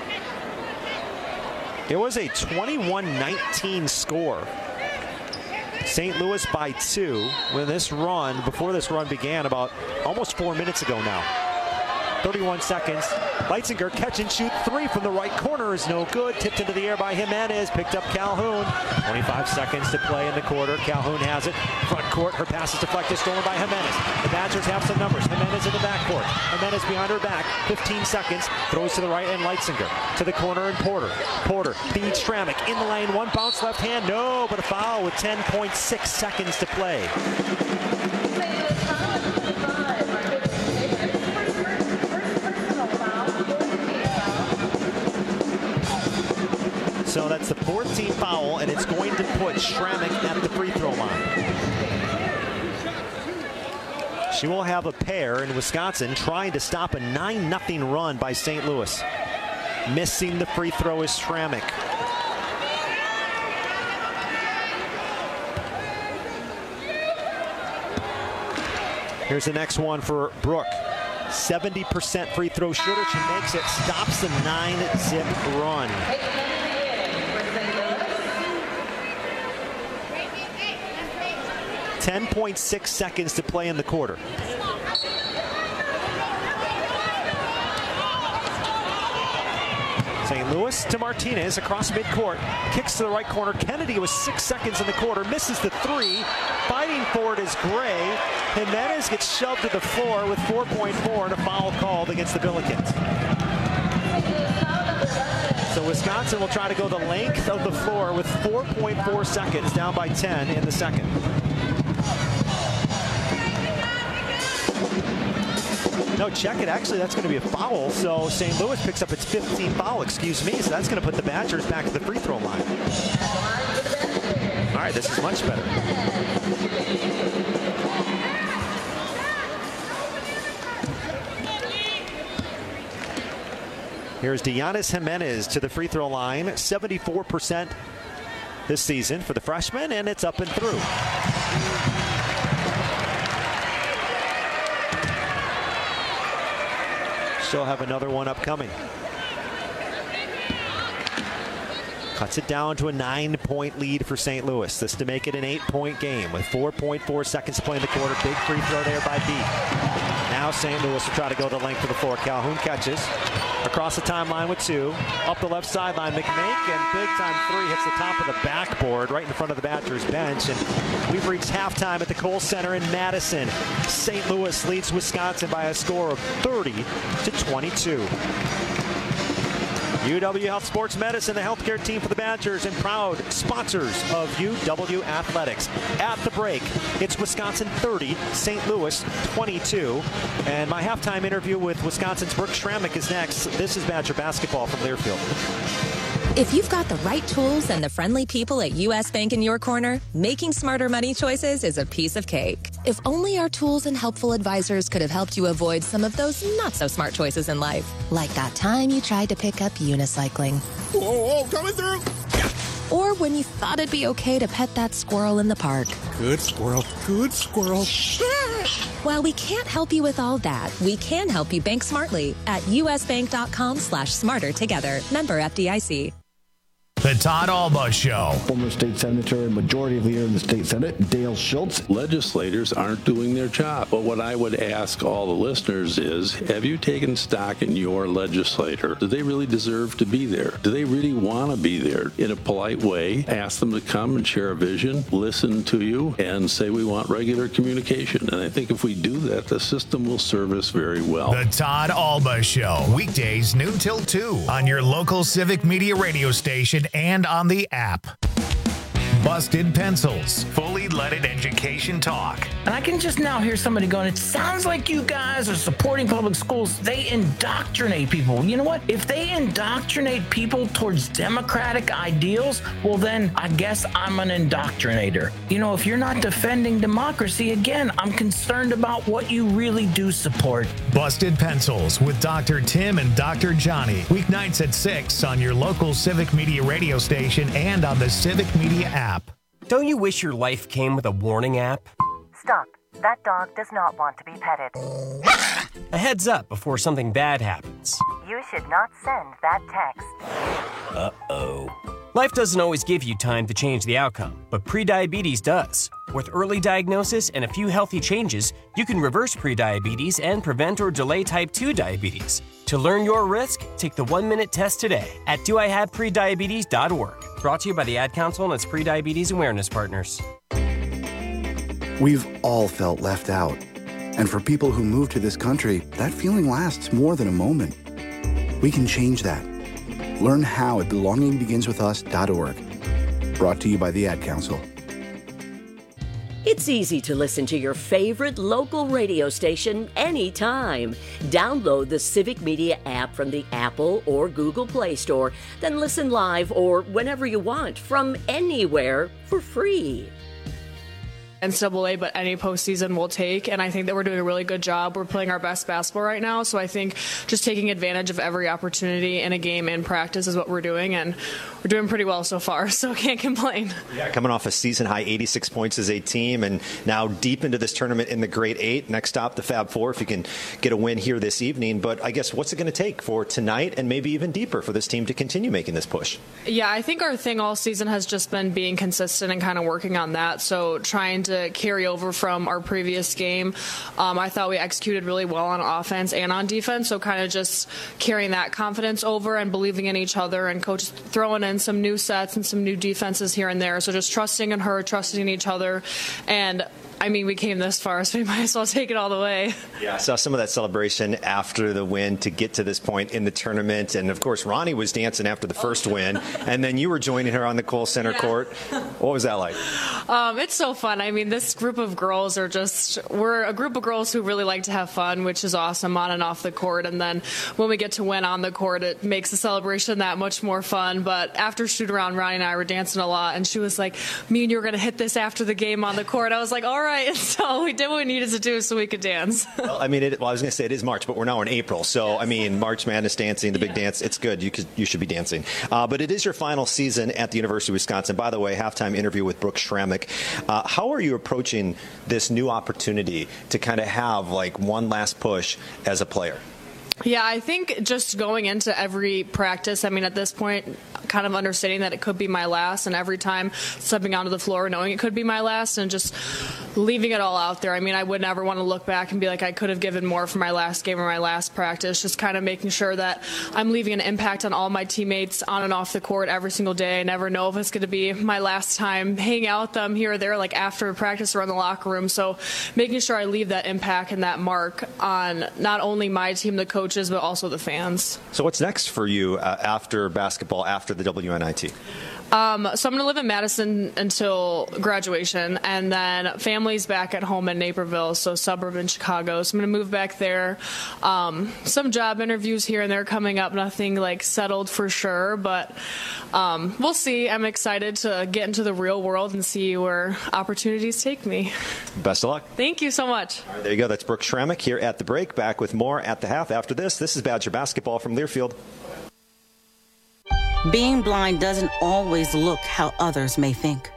[SPEAKER 10] It was a 21-19 score. St. Louis by 2 when this run, before this run began about almost 4 minutes ago now. 31 seconds. Leitzinger catch and shoot 3 from the right corner is no good. Tipped into the air by Jimenez. Picked up Calhoun. 25 seconds to play in the quarter. Calhoun has it. Front court. Her pass is deflected. Stolen by Jimenez. The Badgers have some numbers. Jimenez in the backcourt. Jimenez behind her back. 15 seconds. Throws to the right end. Leitzinger. To the corner and Porter. Porter feeds Schrammick. In the lane. One bounce left hand. No, but a foul with 10.6 seconds to play. So that's the 14th foul, and it's going to put Schrammick at the free throw line. She will have a pair in Wisconsin trying to stop a 9-0 run by St. Louis. Missing the free throw is Schrammick. Here's the next one for Brooke. 70% free throw shooter. She makes it, stops the 9-zip run. 10.6 seconds to play in the quarter. St. Louis to Martinez across midcourt. Kicks to the right corner. Kennedy with 6 seconds in the quarter. Misses the three. Fighting for it is Gray. Jimenez gets shoved to the floor with 4.4 and a foul called against the Billikens. So Wisconsin will try to go the length of the floor with 4.4 seconds, down by 10 in the second. No, check it. Actually, that's going to be a foul. So St. Louis picks up its 15th foul, So that's going to put the Badgers back to the free throw line. All right, this is much better. Here's Deonis Jimenez to the free throw line. 74% this season for the freshman, and it's up and through. Still have another one upcoming. Cuts it down to a 9-point lead for St. Louis. This to make it an 8-point game with 4.4 seconds to play in the quarter. Big free throw there by B. Now St. Louis will try to go the length of the floor. Calhoun catches across the timeline with 2. Up the left sideline, McMake, and big time 3 hits the top of the backboard right in front of the Badgers bench. And we've reached halftime at the Kohl Center in Madison. St. Louis leads Wisconsin by a score of 30-22. UW Health Sports Medicine, the healthcare team for the Badgers, and proud sponsors of UW Athletics. At the break, it's Wisconsin 30, St. Louis 22. And my halftime interview with Wisconsin's Brooke Schrammick is next. This is Badger basketball from Learfield.
[SPEAKER 16] If you've got the right tools and the friendly people at U.S. Bank in your corner, making smarter money choices is a piece of cake. If only our tools and helpful advisors could have helped you avoid some of those not-so-smart choices in life. Like that time you tried to pick up unicycling.
[SPEAKER 8] Whoa, coming through!
[SPEAKER 16] Or when you thought it'd be okay to pet that squirrel in the park.
[SPEAKER 8] Good squirrel, good squirrel.
[SPEAKER 16] While we can't help you with all that, we can help you bank smartly at usbank.com/smartertogether. Member FDIC.
[SPEAKER 2] The Todd Alba Show.
[SPEAKER 21] Former state senator and majority leader in the state senate, Dale Schultz.
[SPEAKER 22] Legislators aren't doing their job. But what I would ask all the listeners is, have you taken stock in your legislator? Do they really deserve to be there? Do they really want to be there? In a polite way, ask them to come and share a vision, listen to you, and say we want regular communication. And I think if we do that, the system will serve us very well.
[SPEAKER 2] The Todd Alba Show. Weekdays noon till 2 on your local civic media radio station and on the app. Busted Pencils, fully leaded education talk.
[SPEAKER 23] And I can just now hear somebody going, it sounds like you guys are supporting public schools. They indoctrinate people. You know what? If they indoctrinate people towards democratic ideals, well then I guess I'm an indoctrinator. You know, if you're not defending democracy, again, I'm concerned about what you really do support.
[SPEAKER 2] Busted Pencils with Dr. Tim and Dr. Johnny. Weeknights at 6 on your local civic media radio station and on the Civic Media app.
[SPEAKER 24] Don't you wish your life came with a warning app?
[SPEAKER 25] Stop. That dog does not want to be petted.
[SPEAKER 24] A heads up before something bad happens.
[SPEAKER 25] You should not send that text.
[SPEAKER 24] Uh-oh. Life doesn't always give you time to change the outcome, but prediabetes does. With early diagnosis and a few healthy changes, you can reverse prediabetes and prevent or delay type 2 diabetes. To learn your risk, take the 1-minute test today at doihaveprediabetes.org. Brought to you by the Ad Council and its prediabetes awareness partners.
[SPEAKER 26] We've all felt left out. And for people who move to this country, that feeling lasts more than a moment. We can change that. Learn how at belongingbeginswithus.org. Brought to you by the Ad Council.
[SPEAKER 1] It's easy to listen to your favorite local radio station anytime. Download the Civic Media app from the Apple or Google Play Store, then listen live or whenever you want from anywhere for free.
[SPEAKER 27] NCAA, but any postseason we'll take, and I think that we're doing a really good job. We're playing our best basketball right now, so I think just taking advantage of every opportunity in a game in practice is what we're doing, and we're doing pretty well so far, so can't complain.
[SPEAKER 10] Yeah, coming off a season-high 86 points as a team, and now deep into this tournament in the Grade 8. Next stop, the Fab Four, if you can get a win here this evening. But I guess what's it going to take for tonight and maybe even deeper for this team to continue making this push?
[SPEAKER 27] Yeah, I think our thing all season has just been being consistent and kind of working on that, so trying to carry over from our previous game. I thought we executed really well on offense and on defense, so kind of just carrying that confidence over and believing in each other, and coach throwing in some new sets and some new defenses here and there. So just trusting in her, trusting in each other, and I mean, we came this far, so we might as well take it all the way.
[SPEAKER 10] Yeah, I saw some of that celebration after the win to get to this point in the tournament. And, of course, Ronnie was dancing after the first win. And then you were joining her on the Kohl Center court. What was that like?
[SPEAKER 27] It's so fun. I mean, this group of girls we're a group of girls who really like to have fun, which is awesome on and off the court. And then when we get to win on the court, it makes the celebration that much more fun. But after shoot-around, Ronnie and I were dancing a lot. And she was like, me and you were going to hit this after the game on the court. I was like, all right. So we did what we needed to do so we could dance.
[SPEAKER 10] Well, I mean, I was going to say it is March, but we're now in April. So, yes. I mean, March Madness dancing, the big dance, it's good. You should be dancing. But it is your final season at the University of Wisconsin. By the way, halftime interview with Brooke Schrammick. How are you approaching this new opportunity to kind of have like one last push as a player?
[SPEAKER 27] Yeah, I think just going into every practice, I mean, at this point, kind of understanding that it could be my last, and every time stepping onto the floor knowing it could be my last, and just leaving it all out there. I mean, I would never want to look back and be like, I could have given more for my last game or my last practice. Just kind of making sure that I'm leaving an impact on all my teammates on and off the court every single day. I never know if it's going to be my last time hanging out with them here or there, like after practice or in the locker room. So making sure I leave that impact and that mark on not only my team, the coaches, but also the fans.
[SPEAKER 10] So what's next for you after basketball, after the WNIT?
[SPEAKER 27] So I'm going to live in Madison until graduation, and then family's back at home in Naperville, so suburban Chicago. So I'm going to move back there. Some job interviews here and there coming up, nothing like settled for sure, but we'll see. I'm excited to get into the real world and see where opportunities take me.
[SPEAKER 10] Best of luck.
[SPEAKER 27] Thank you so much.
[SPEAKER 10] All right, there you go. That's Brooke Schrammick here at the break. Back with more at the half after this. This is Badger Basketball from Learfield.
[SPEAKER 3] Being blind doesn't always look how others may think.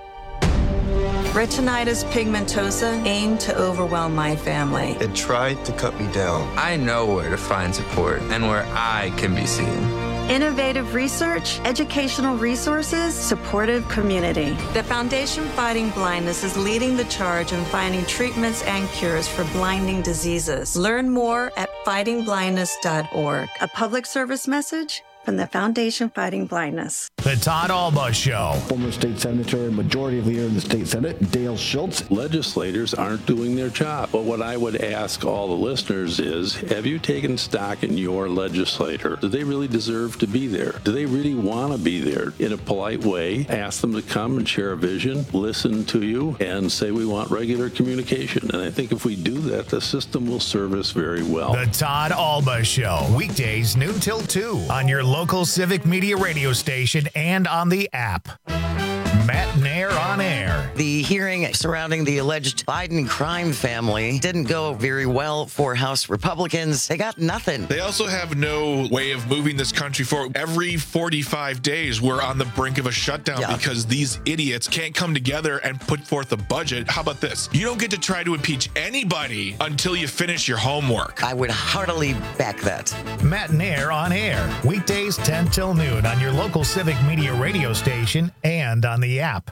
[SPEAKER 4] Retinitis pigmentosa aimed to overwhelm my family.
[SPEAKER 5] It tried to cut me down. I know where to find support and where I can be seen.
[SPEAKER 4] Innovative research, educational resources, supportive community. The Foundation Fighting Blindness is leading the charge in finding treatments and cures for blinding diseases. Learn more at fightingblindness.org. A public service message from the Foundation Fighting Blindness.
[SPEAKER 2] The Todd Alba Show.
[SPEAKER 21] Former state senator, majority leader in the state Senate, Dale Schultz.
[SPEAKER 22] Legislators aren't doing their job. But what I would ask all the listeners is, have you taken stock in your legislator? Do they really deserve to be there? Do they really want to be there? In a polite way, ask them to come and share a vision, listen to you, and say we want regular communication. And I think if we do that, the system will serve us very well.
[SPEAKER 2] The Todd Alba Show. Weekdays noon till 2 on your local Civic Media radio station and on the app. Matt Nair on air.
[SPEAKER 6] The hearing surrounding the alleged Biden crime family didn't go very well for House Republicans. They got nothing.
[SPEAKER 7] They also have no way of moving this country forward. Every 45 days, we're on the brink of a shutdown because these idiots can't come together and put forth a budget. How about this? You don't get to try to impeach anybody until you finish your homework.
[SPEAKER 6] I would heartily back that.
[SPEAKER 2] Matt Nair on air. Weekdays 10 till noon on your local Civic Media radio station and on the app.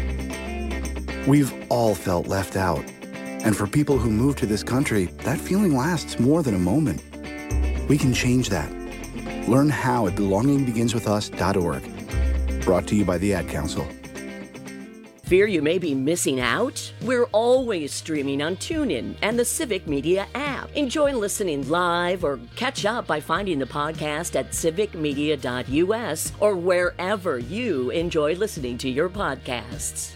[SPEAKER 26] We've all felt left out. And for people who move to this country, that feeling lasts more than a moment. We can change that. Learn how at belongingbeginswithus.org. Brought to you by the Ad Council.
[SPEAKER 1] Fear you may be missing out? We're always streaming on TuneIn and the Civic Media app. Enjoy listening live or catch up by finding the podcast at civicmedia.us or wherever you enjoy listening to your podcasts.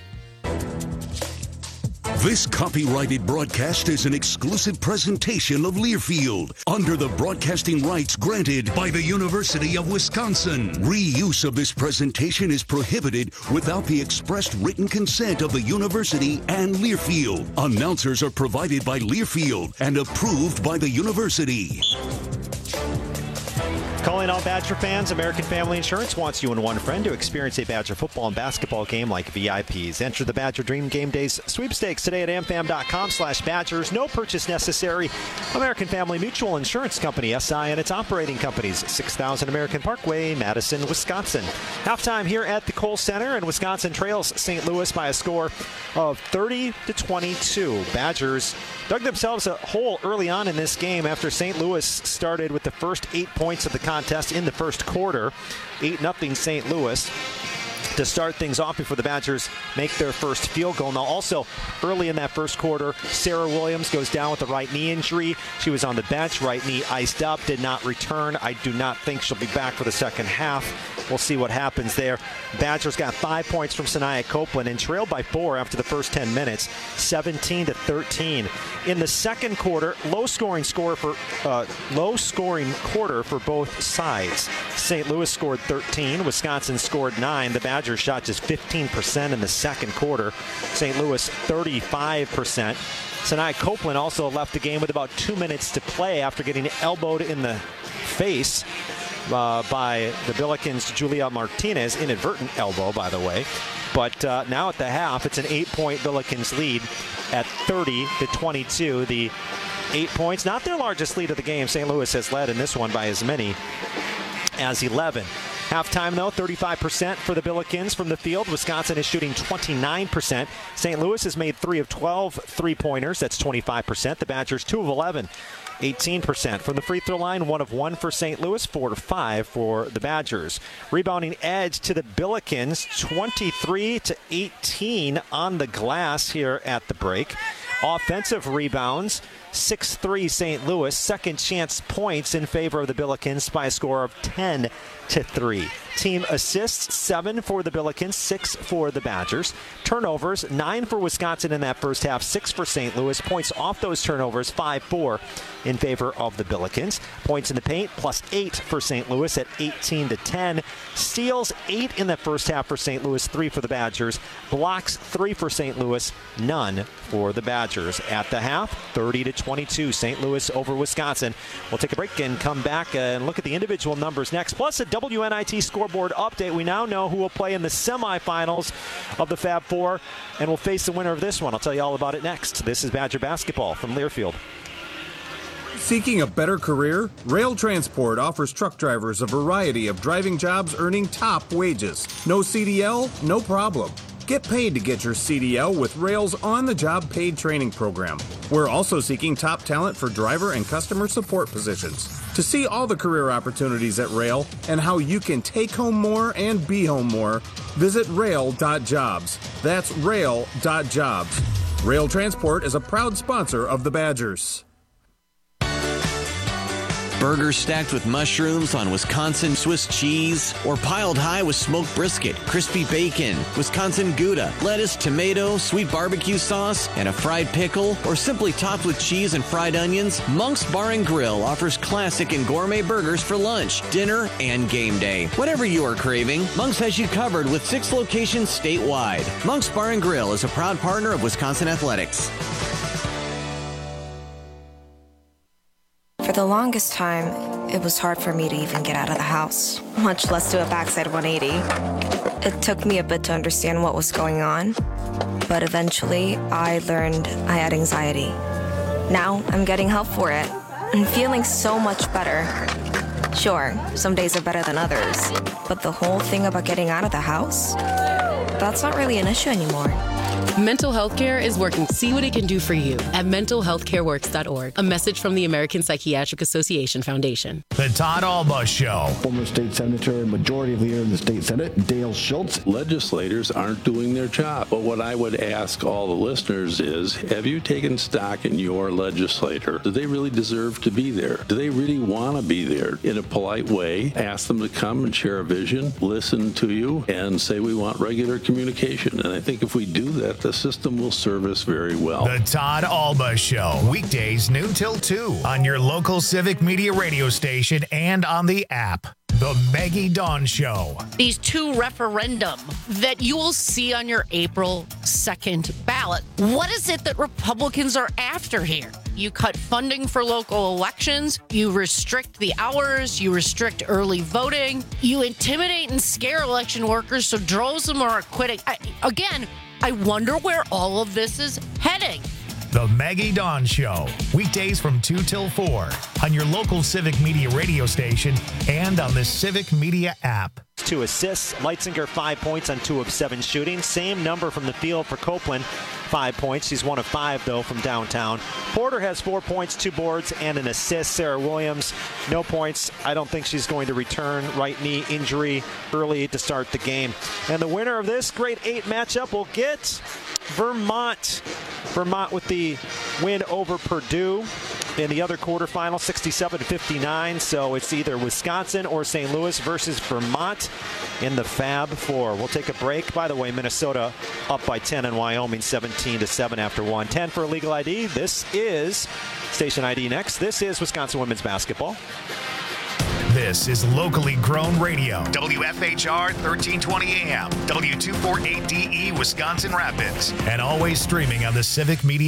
[SPEAKER 9] This copyrighted broadcast is an exclusive presentation of Learfield under the broadcasting rights granted by the University of Wisconsin. Reuse of this presentation is prohibited without the expressed written consent of the university and Learfield. Announcers are provided by Learfield and approved by the university.
[SPEAKER 10] Calling all Badger fans, American Family Insurance wants you and one friend to experience a Badger football and basketball game like VIPs. Enter the Badger Dream Game Days sweepstakes today at amfam.com/Badgers. No purchase necessary. American Family Mutual Insurance Company, SI, and its operating companies. 6000 American Parkway, Madison, Wisconsin. Halftime here at the Kohl Center, and Wisconsin trails St. Louis by a score of 30-22. Badgers dug themselves a hole early on in this game after St. Louis started with the first 8 points of the contest in the first quarter. 8-0 St. Louis to start things off before the Badgers make their first field goal. Now, also early in that first quarter, Sarah Williams goes down with a right knee injury. She was on the bench, right knee iced up, did not return. I do not think she'll be back for the second half. We'll see what happens there. Badgers got 5 points from Sanaya Copeland and trailed by 4 after the first 10 minutes, 17-13. In the second quarter, low-scoring quarter for both sides. St. Louis scored 13, Wisconsin scored 9. The Badgers shot just 15% in the second quarter. St. Louis 35%. Sanaya Copeland also left the game with about 2 minutes to play after getting elbowed in the face by the Billikens' Julia Martinez. Inadvertent elbow, by the way. But now at the half, it's an 8-point Billikens lead at 30-22. The 8 points, not their largest lead of the game. St. Louis has led in this one by as many as 11. Halftime, though, 35% for the Billikens from the field. Wisconsin is shooting 29%. St. Louis has made 3 of 12 three-pointers. That's 25%. The Badgers, 2 of 11. 18% from the free throw line, 1 of 1 for St. Louis, 4 of 5 for the Badgers. Rebounding edge to the Billikens, 23-18 on the glass here at the break. Offensive rebounds, 6-3 St. Louis. Second chance points in favor of the Billikens by a score of 10-3. Team assists, 7 for the Billikens, 6 for the Badgers. Turnovers, 9 for Wisconsin in that first half, 6 for St. Louis. Points off those turnovers, 5-4 in favor of the Billikens. Points in the paint, plus 8 for St. Louis at 18-10. Steals, 8 in the first half for St. Louis, 3 for the Badgers. Blocks, 3 for St. Louis, none for the Badgers. At the half, 30-22, St. Louis over Wisconsin. We'll take a break and come back and look at the individual numbers next, plus a WNIT scoreboard update. We now know who will play in the semifinals of the Fab Four, and will face the winner of this one. I'll tell you all about it next. This is Badger Basketball from Learfield.
[SPEAKER 11] Seeking a better career? Rail Transport offers truck drivers a variety of driving jobs earning top wages. No CDL? No problem. Get paid to get your CDL with Rail's on-the-job paid training program. We're also seeking top talent for driver and customer support positions. To see all the career opportunities at Rail and how you can take home more and be home more, visit rail.jobs. That's rail.jobs. Rail Transport is a proud sponsor of the Badgers.
[SPEAKER 12] Burgers stacked with mushrooms on Wisconsin Swiss cheese, or piled high with smoked brisket, crispy bacon, Wisconsin Gouda, lettuce, tomato, sweet barbecue sauce, and a fried pickle, or simply topped with cheese and fried onions, Monk's Bar and Grill offers classic and gourmet burgers for lunch, dinner, and game day. Whatever you are craving, Monk's has you covered with 6 locations statewide. Monk's Bar and Grill is a proud partner of Wisconsin Athletics.
[SPEAKER 13] For the longest time, it was hard for me to even get out of the house, much less do a backside 180. It took me a bit to understand what was going on, but eventually I learned I had anxiety. Now I'm getting help for it and feeling so much better. Sure, some days are better than others, but the whole thing about getting out of the house, that's not really an issue anymore.
[SPEAKER 14] Mental health care is working. See what it can do for you at mentalhealthcareworks.org. A message from the American Psychiatric Association Foundation.
[SPEAKER 2] The Todd Alba Show.
[SPEAKER 21] Former state senator and majority leader in the state Senate, Dale Schultz.
[SPEAKER 22] Legislators aren't doing their job. But what I would ask all the listeners is, have you taken stock in your legislator? Do they really deserve to be there? Do they really want to be there? In a polite way, ask them to come and share a vision, listen to you, and say we want regular communication. And I think if we do that, the system will serve us very well.
[SPEAKER 2] The Todd Alba Show, weekdays noon till 2 on your local Civic Media radio station and on the app. The Maggie Dawn Show.
[SPEAKER 15] These 2 referendum that you will see on your April 2nd ballot. What is it that Republicans are after here? You cut funding for local elections. You restrict the hours. You restrict early voting. You intimidate and scare election workers so droves of them are quitting. I wonder where all of this is heading.
[SPEAKER 2] The Maggie Dawn Show, weekdays from 2 till 4 on your local Civic Media radio station and on the Civic Media app.
[SPEAKER 10] 2 assists. Leitzinger 5 points on 2 of 7 shooting. Same number from the field for Copeland. 5 points. She's 1 of 5, though, from downtown. Porter has 4 points, 2 boards, and an assist. Sarah Williams, no points. I don't think she's going to return. Right knee injury early to start the game. And the winner of this grade 8 matchup will get Vermont. Vermont with the win over Purdue in the other quarterfinal, 67-59. So it's either Wisconsin or St. Louis versus Vermont in the Fab Four. We'll take a break. By the way, Minnesota up by 10 and Wyoming 17-7 after 1:10 for Illegal ID. This is Station ID next. This is Wisconsin women's basketball.
[SPEAKER 2] This is locally grown radio. WFHR 1320 AM, W248DE, Wisconsin Rapids, and always streaming on the Civic Media